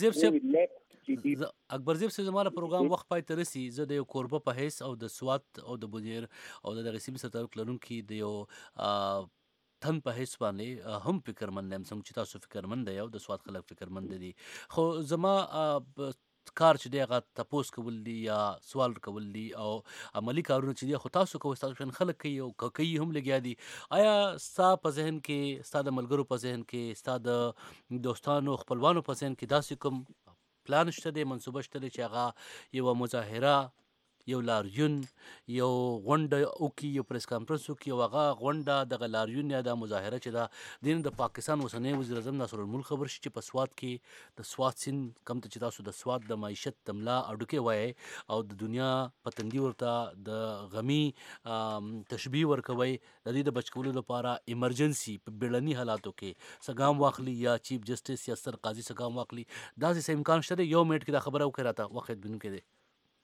صاحب زموږ پروګرام وخت پای ته رسي، زه د یو کوربه په حیث او د سوات او د بنیر او د سیمې سره تعلق لرونکي د یو تن په حیث باندې هم فکرمند یم، څنګه چې تاسو فکرمند یو د سوات خلک فکرمند دي، خو زما کار چې دی هغه تپوس کول دي یا سوال کول دي او عملی کارونه چې دي خو تاسو کوئ، تاسو خلک کوي او کوي هم لګیا دي. آیا ستا په ذهن کې، ستا د ملګرو په ذهن کې، ستا د دوستانو خپلوانو په ذهن کې داسې کوم پلان شته دی، منصوبه شته دی چې هغه یو مظاهره، یو لاریون، یو غونډه وکړي، یو پریس کانفرنس وکړي او هغه غونډه دغه لاریون یا د مظاهره چې دا د پاکستان اوسنی وزیر اعظم ناصر الملک خبر شي چې په سوات کې د سوات سیند کم ته چې تاسو د سوات د معیشت د ملا اډوکې وایي او د دنیا پتندي ورته د غمی تشبیه ورکوي، د دې د بچ کولو لپاره ایمرجنسي په بیړني حالاتو کې سګام واخلي یا چیف جسټس یا ستر قاضي سګام واخلي، داسې امکان شته؟ یو منټ کې دا خبره وکړه راته وخت بینونکی دی.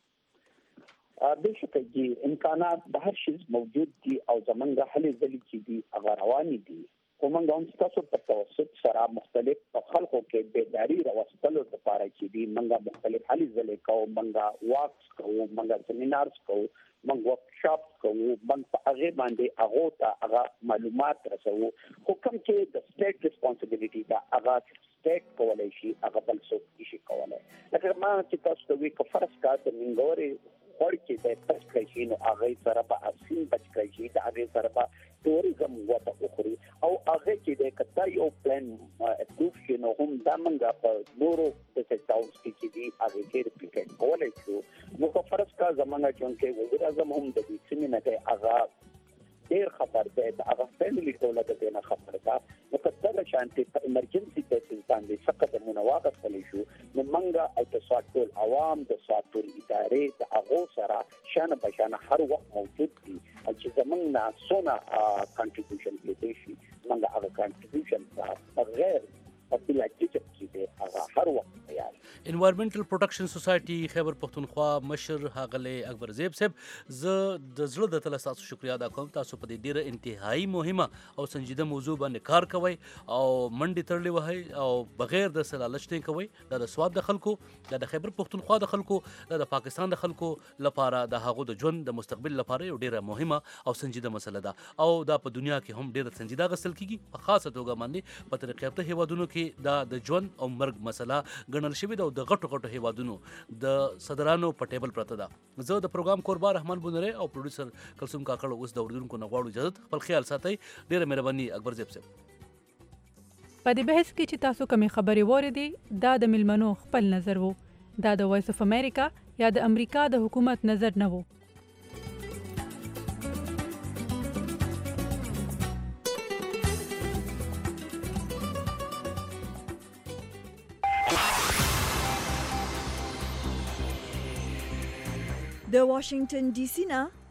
بشکه جی امکانات به هر شي موجود دي او زمونږ هلې ځلې چې دي هغه روانې دي، خو موږ هم ستاسو په توسط سره مختلف په خلکو کې بیداري راوستلو لپاره چې دي موږ مختلف هلې ځلې کوو، موږ واکس کوو، موږ سیمینارز کوو، موږ ورکشاپ کوو، موږ په هغې باندې هغو ته هغه معلومات رسوو. خو کوم چې د سټیټ ریسپانسبیلیټي ده هغه سټیټ کولی شي، هغه بل څوک نشي کولی. لکه ما چې تاسو ته وایي که فرض کړه د مینګورې غوړ چې دی بچ کړی شي نو هغې سره به اسین بچ کړی شي، د هغې سره به ټوریزم وته وخوري او هغې چې دی که دا یو پلان اپروف شي نو هم دا موږ په نورو داسې ټاونز کې چې دي هغې کې ریپلیکیټ کولی شو. نو که فرض کړه زموږ چونکې وزیر اعظم هم د دې سیمې نه دی هغه ډیر خطر دی د هغه فیملی ټوله د دې نه خبره ده نو کله شانتي په ایمرجنسي کې انسان دې څخه د منواغت شو نو منګه او د ساتول عوام د ساتول ادارې د هغه سره شانه په شانه هر وخت موجود دي چې زمونږ نه سونه کنټریبیوشن کې شي منګه هغه کنټریبیوشن غیر په بل کې دي هغه هر وخت تیار انوایرنمنټل پروټیکشن سوسایټي خیبر پښتونخوا مشر ښاغلی اکبر زیب صاحب زه د زړه د تله تاسو شکریا ادا کوم تاسو په دې ډیره انتهایی مهمه او سنجیده موضوع باندې کار کوئ او منډې تړلې وهئ او بغیر د سلالچ نه کوئ دا د سواد د خلکو د خیبر پښتونخوا د خلکو د پاکستان د خلکو لپاره د هغو د ژوند د مستقبل لپاره یو ډیره مهمه او سنجیده مسله ده او دا په دنیا کې هم ډیره سنجیده غسل کیږي په خاصه توګه باندې په ترقیافتو هیوادونو کې دا د ژوند او مرګ مسله ګڼل شوې ده او د غټو هیوادونو د صدرانو په ټیبل پرته ده زه د پروګرام کوربا رحمان بونره او پروډوسر کلثوم کاکړ اوس د اردوونکو نه غواړو اجازه خپل خیال ساتئ ډیره مهرباني اکبر زیب صاحب په دې بحث کې چې تاسو کومې خبرې واورېدې دا د ملمنو خپل نظر وو دا د وایس اف امریکا یا د امریکا د حکومت نظر نه وو د واشنگټن ډي سي نه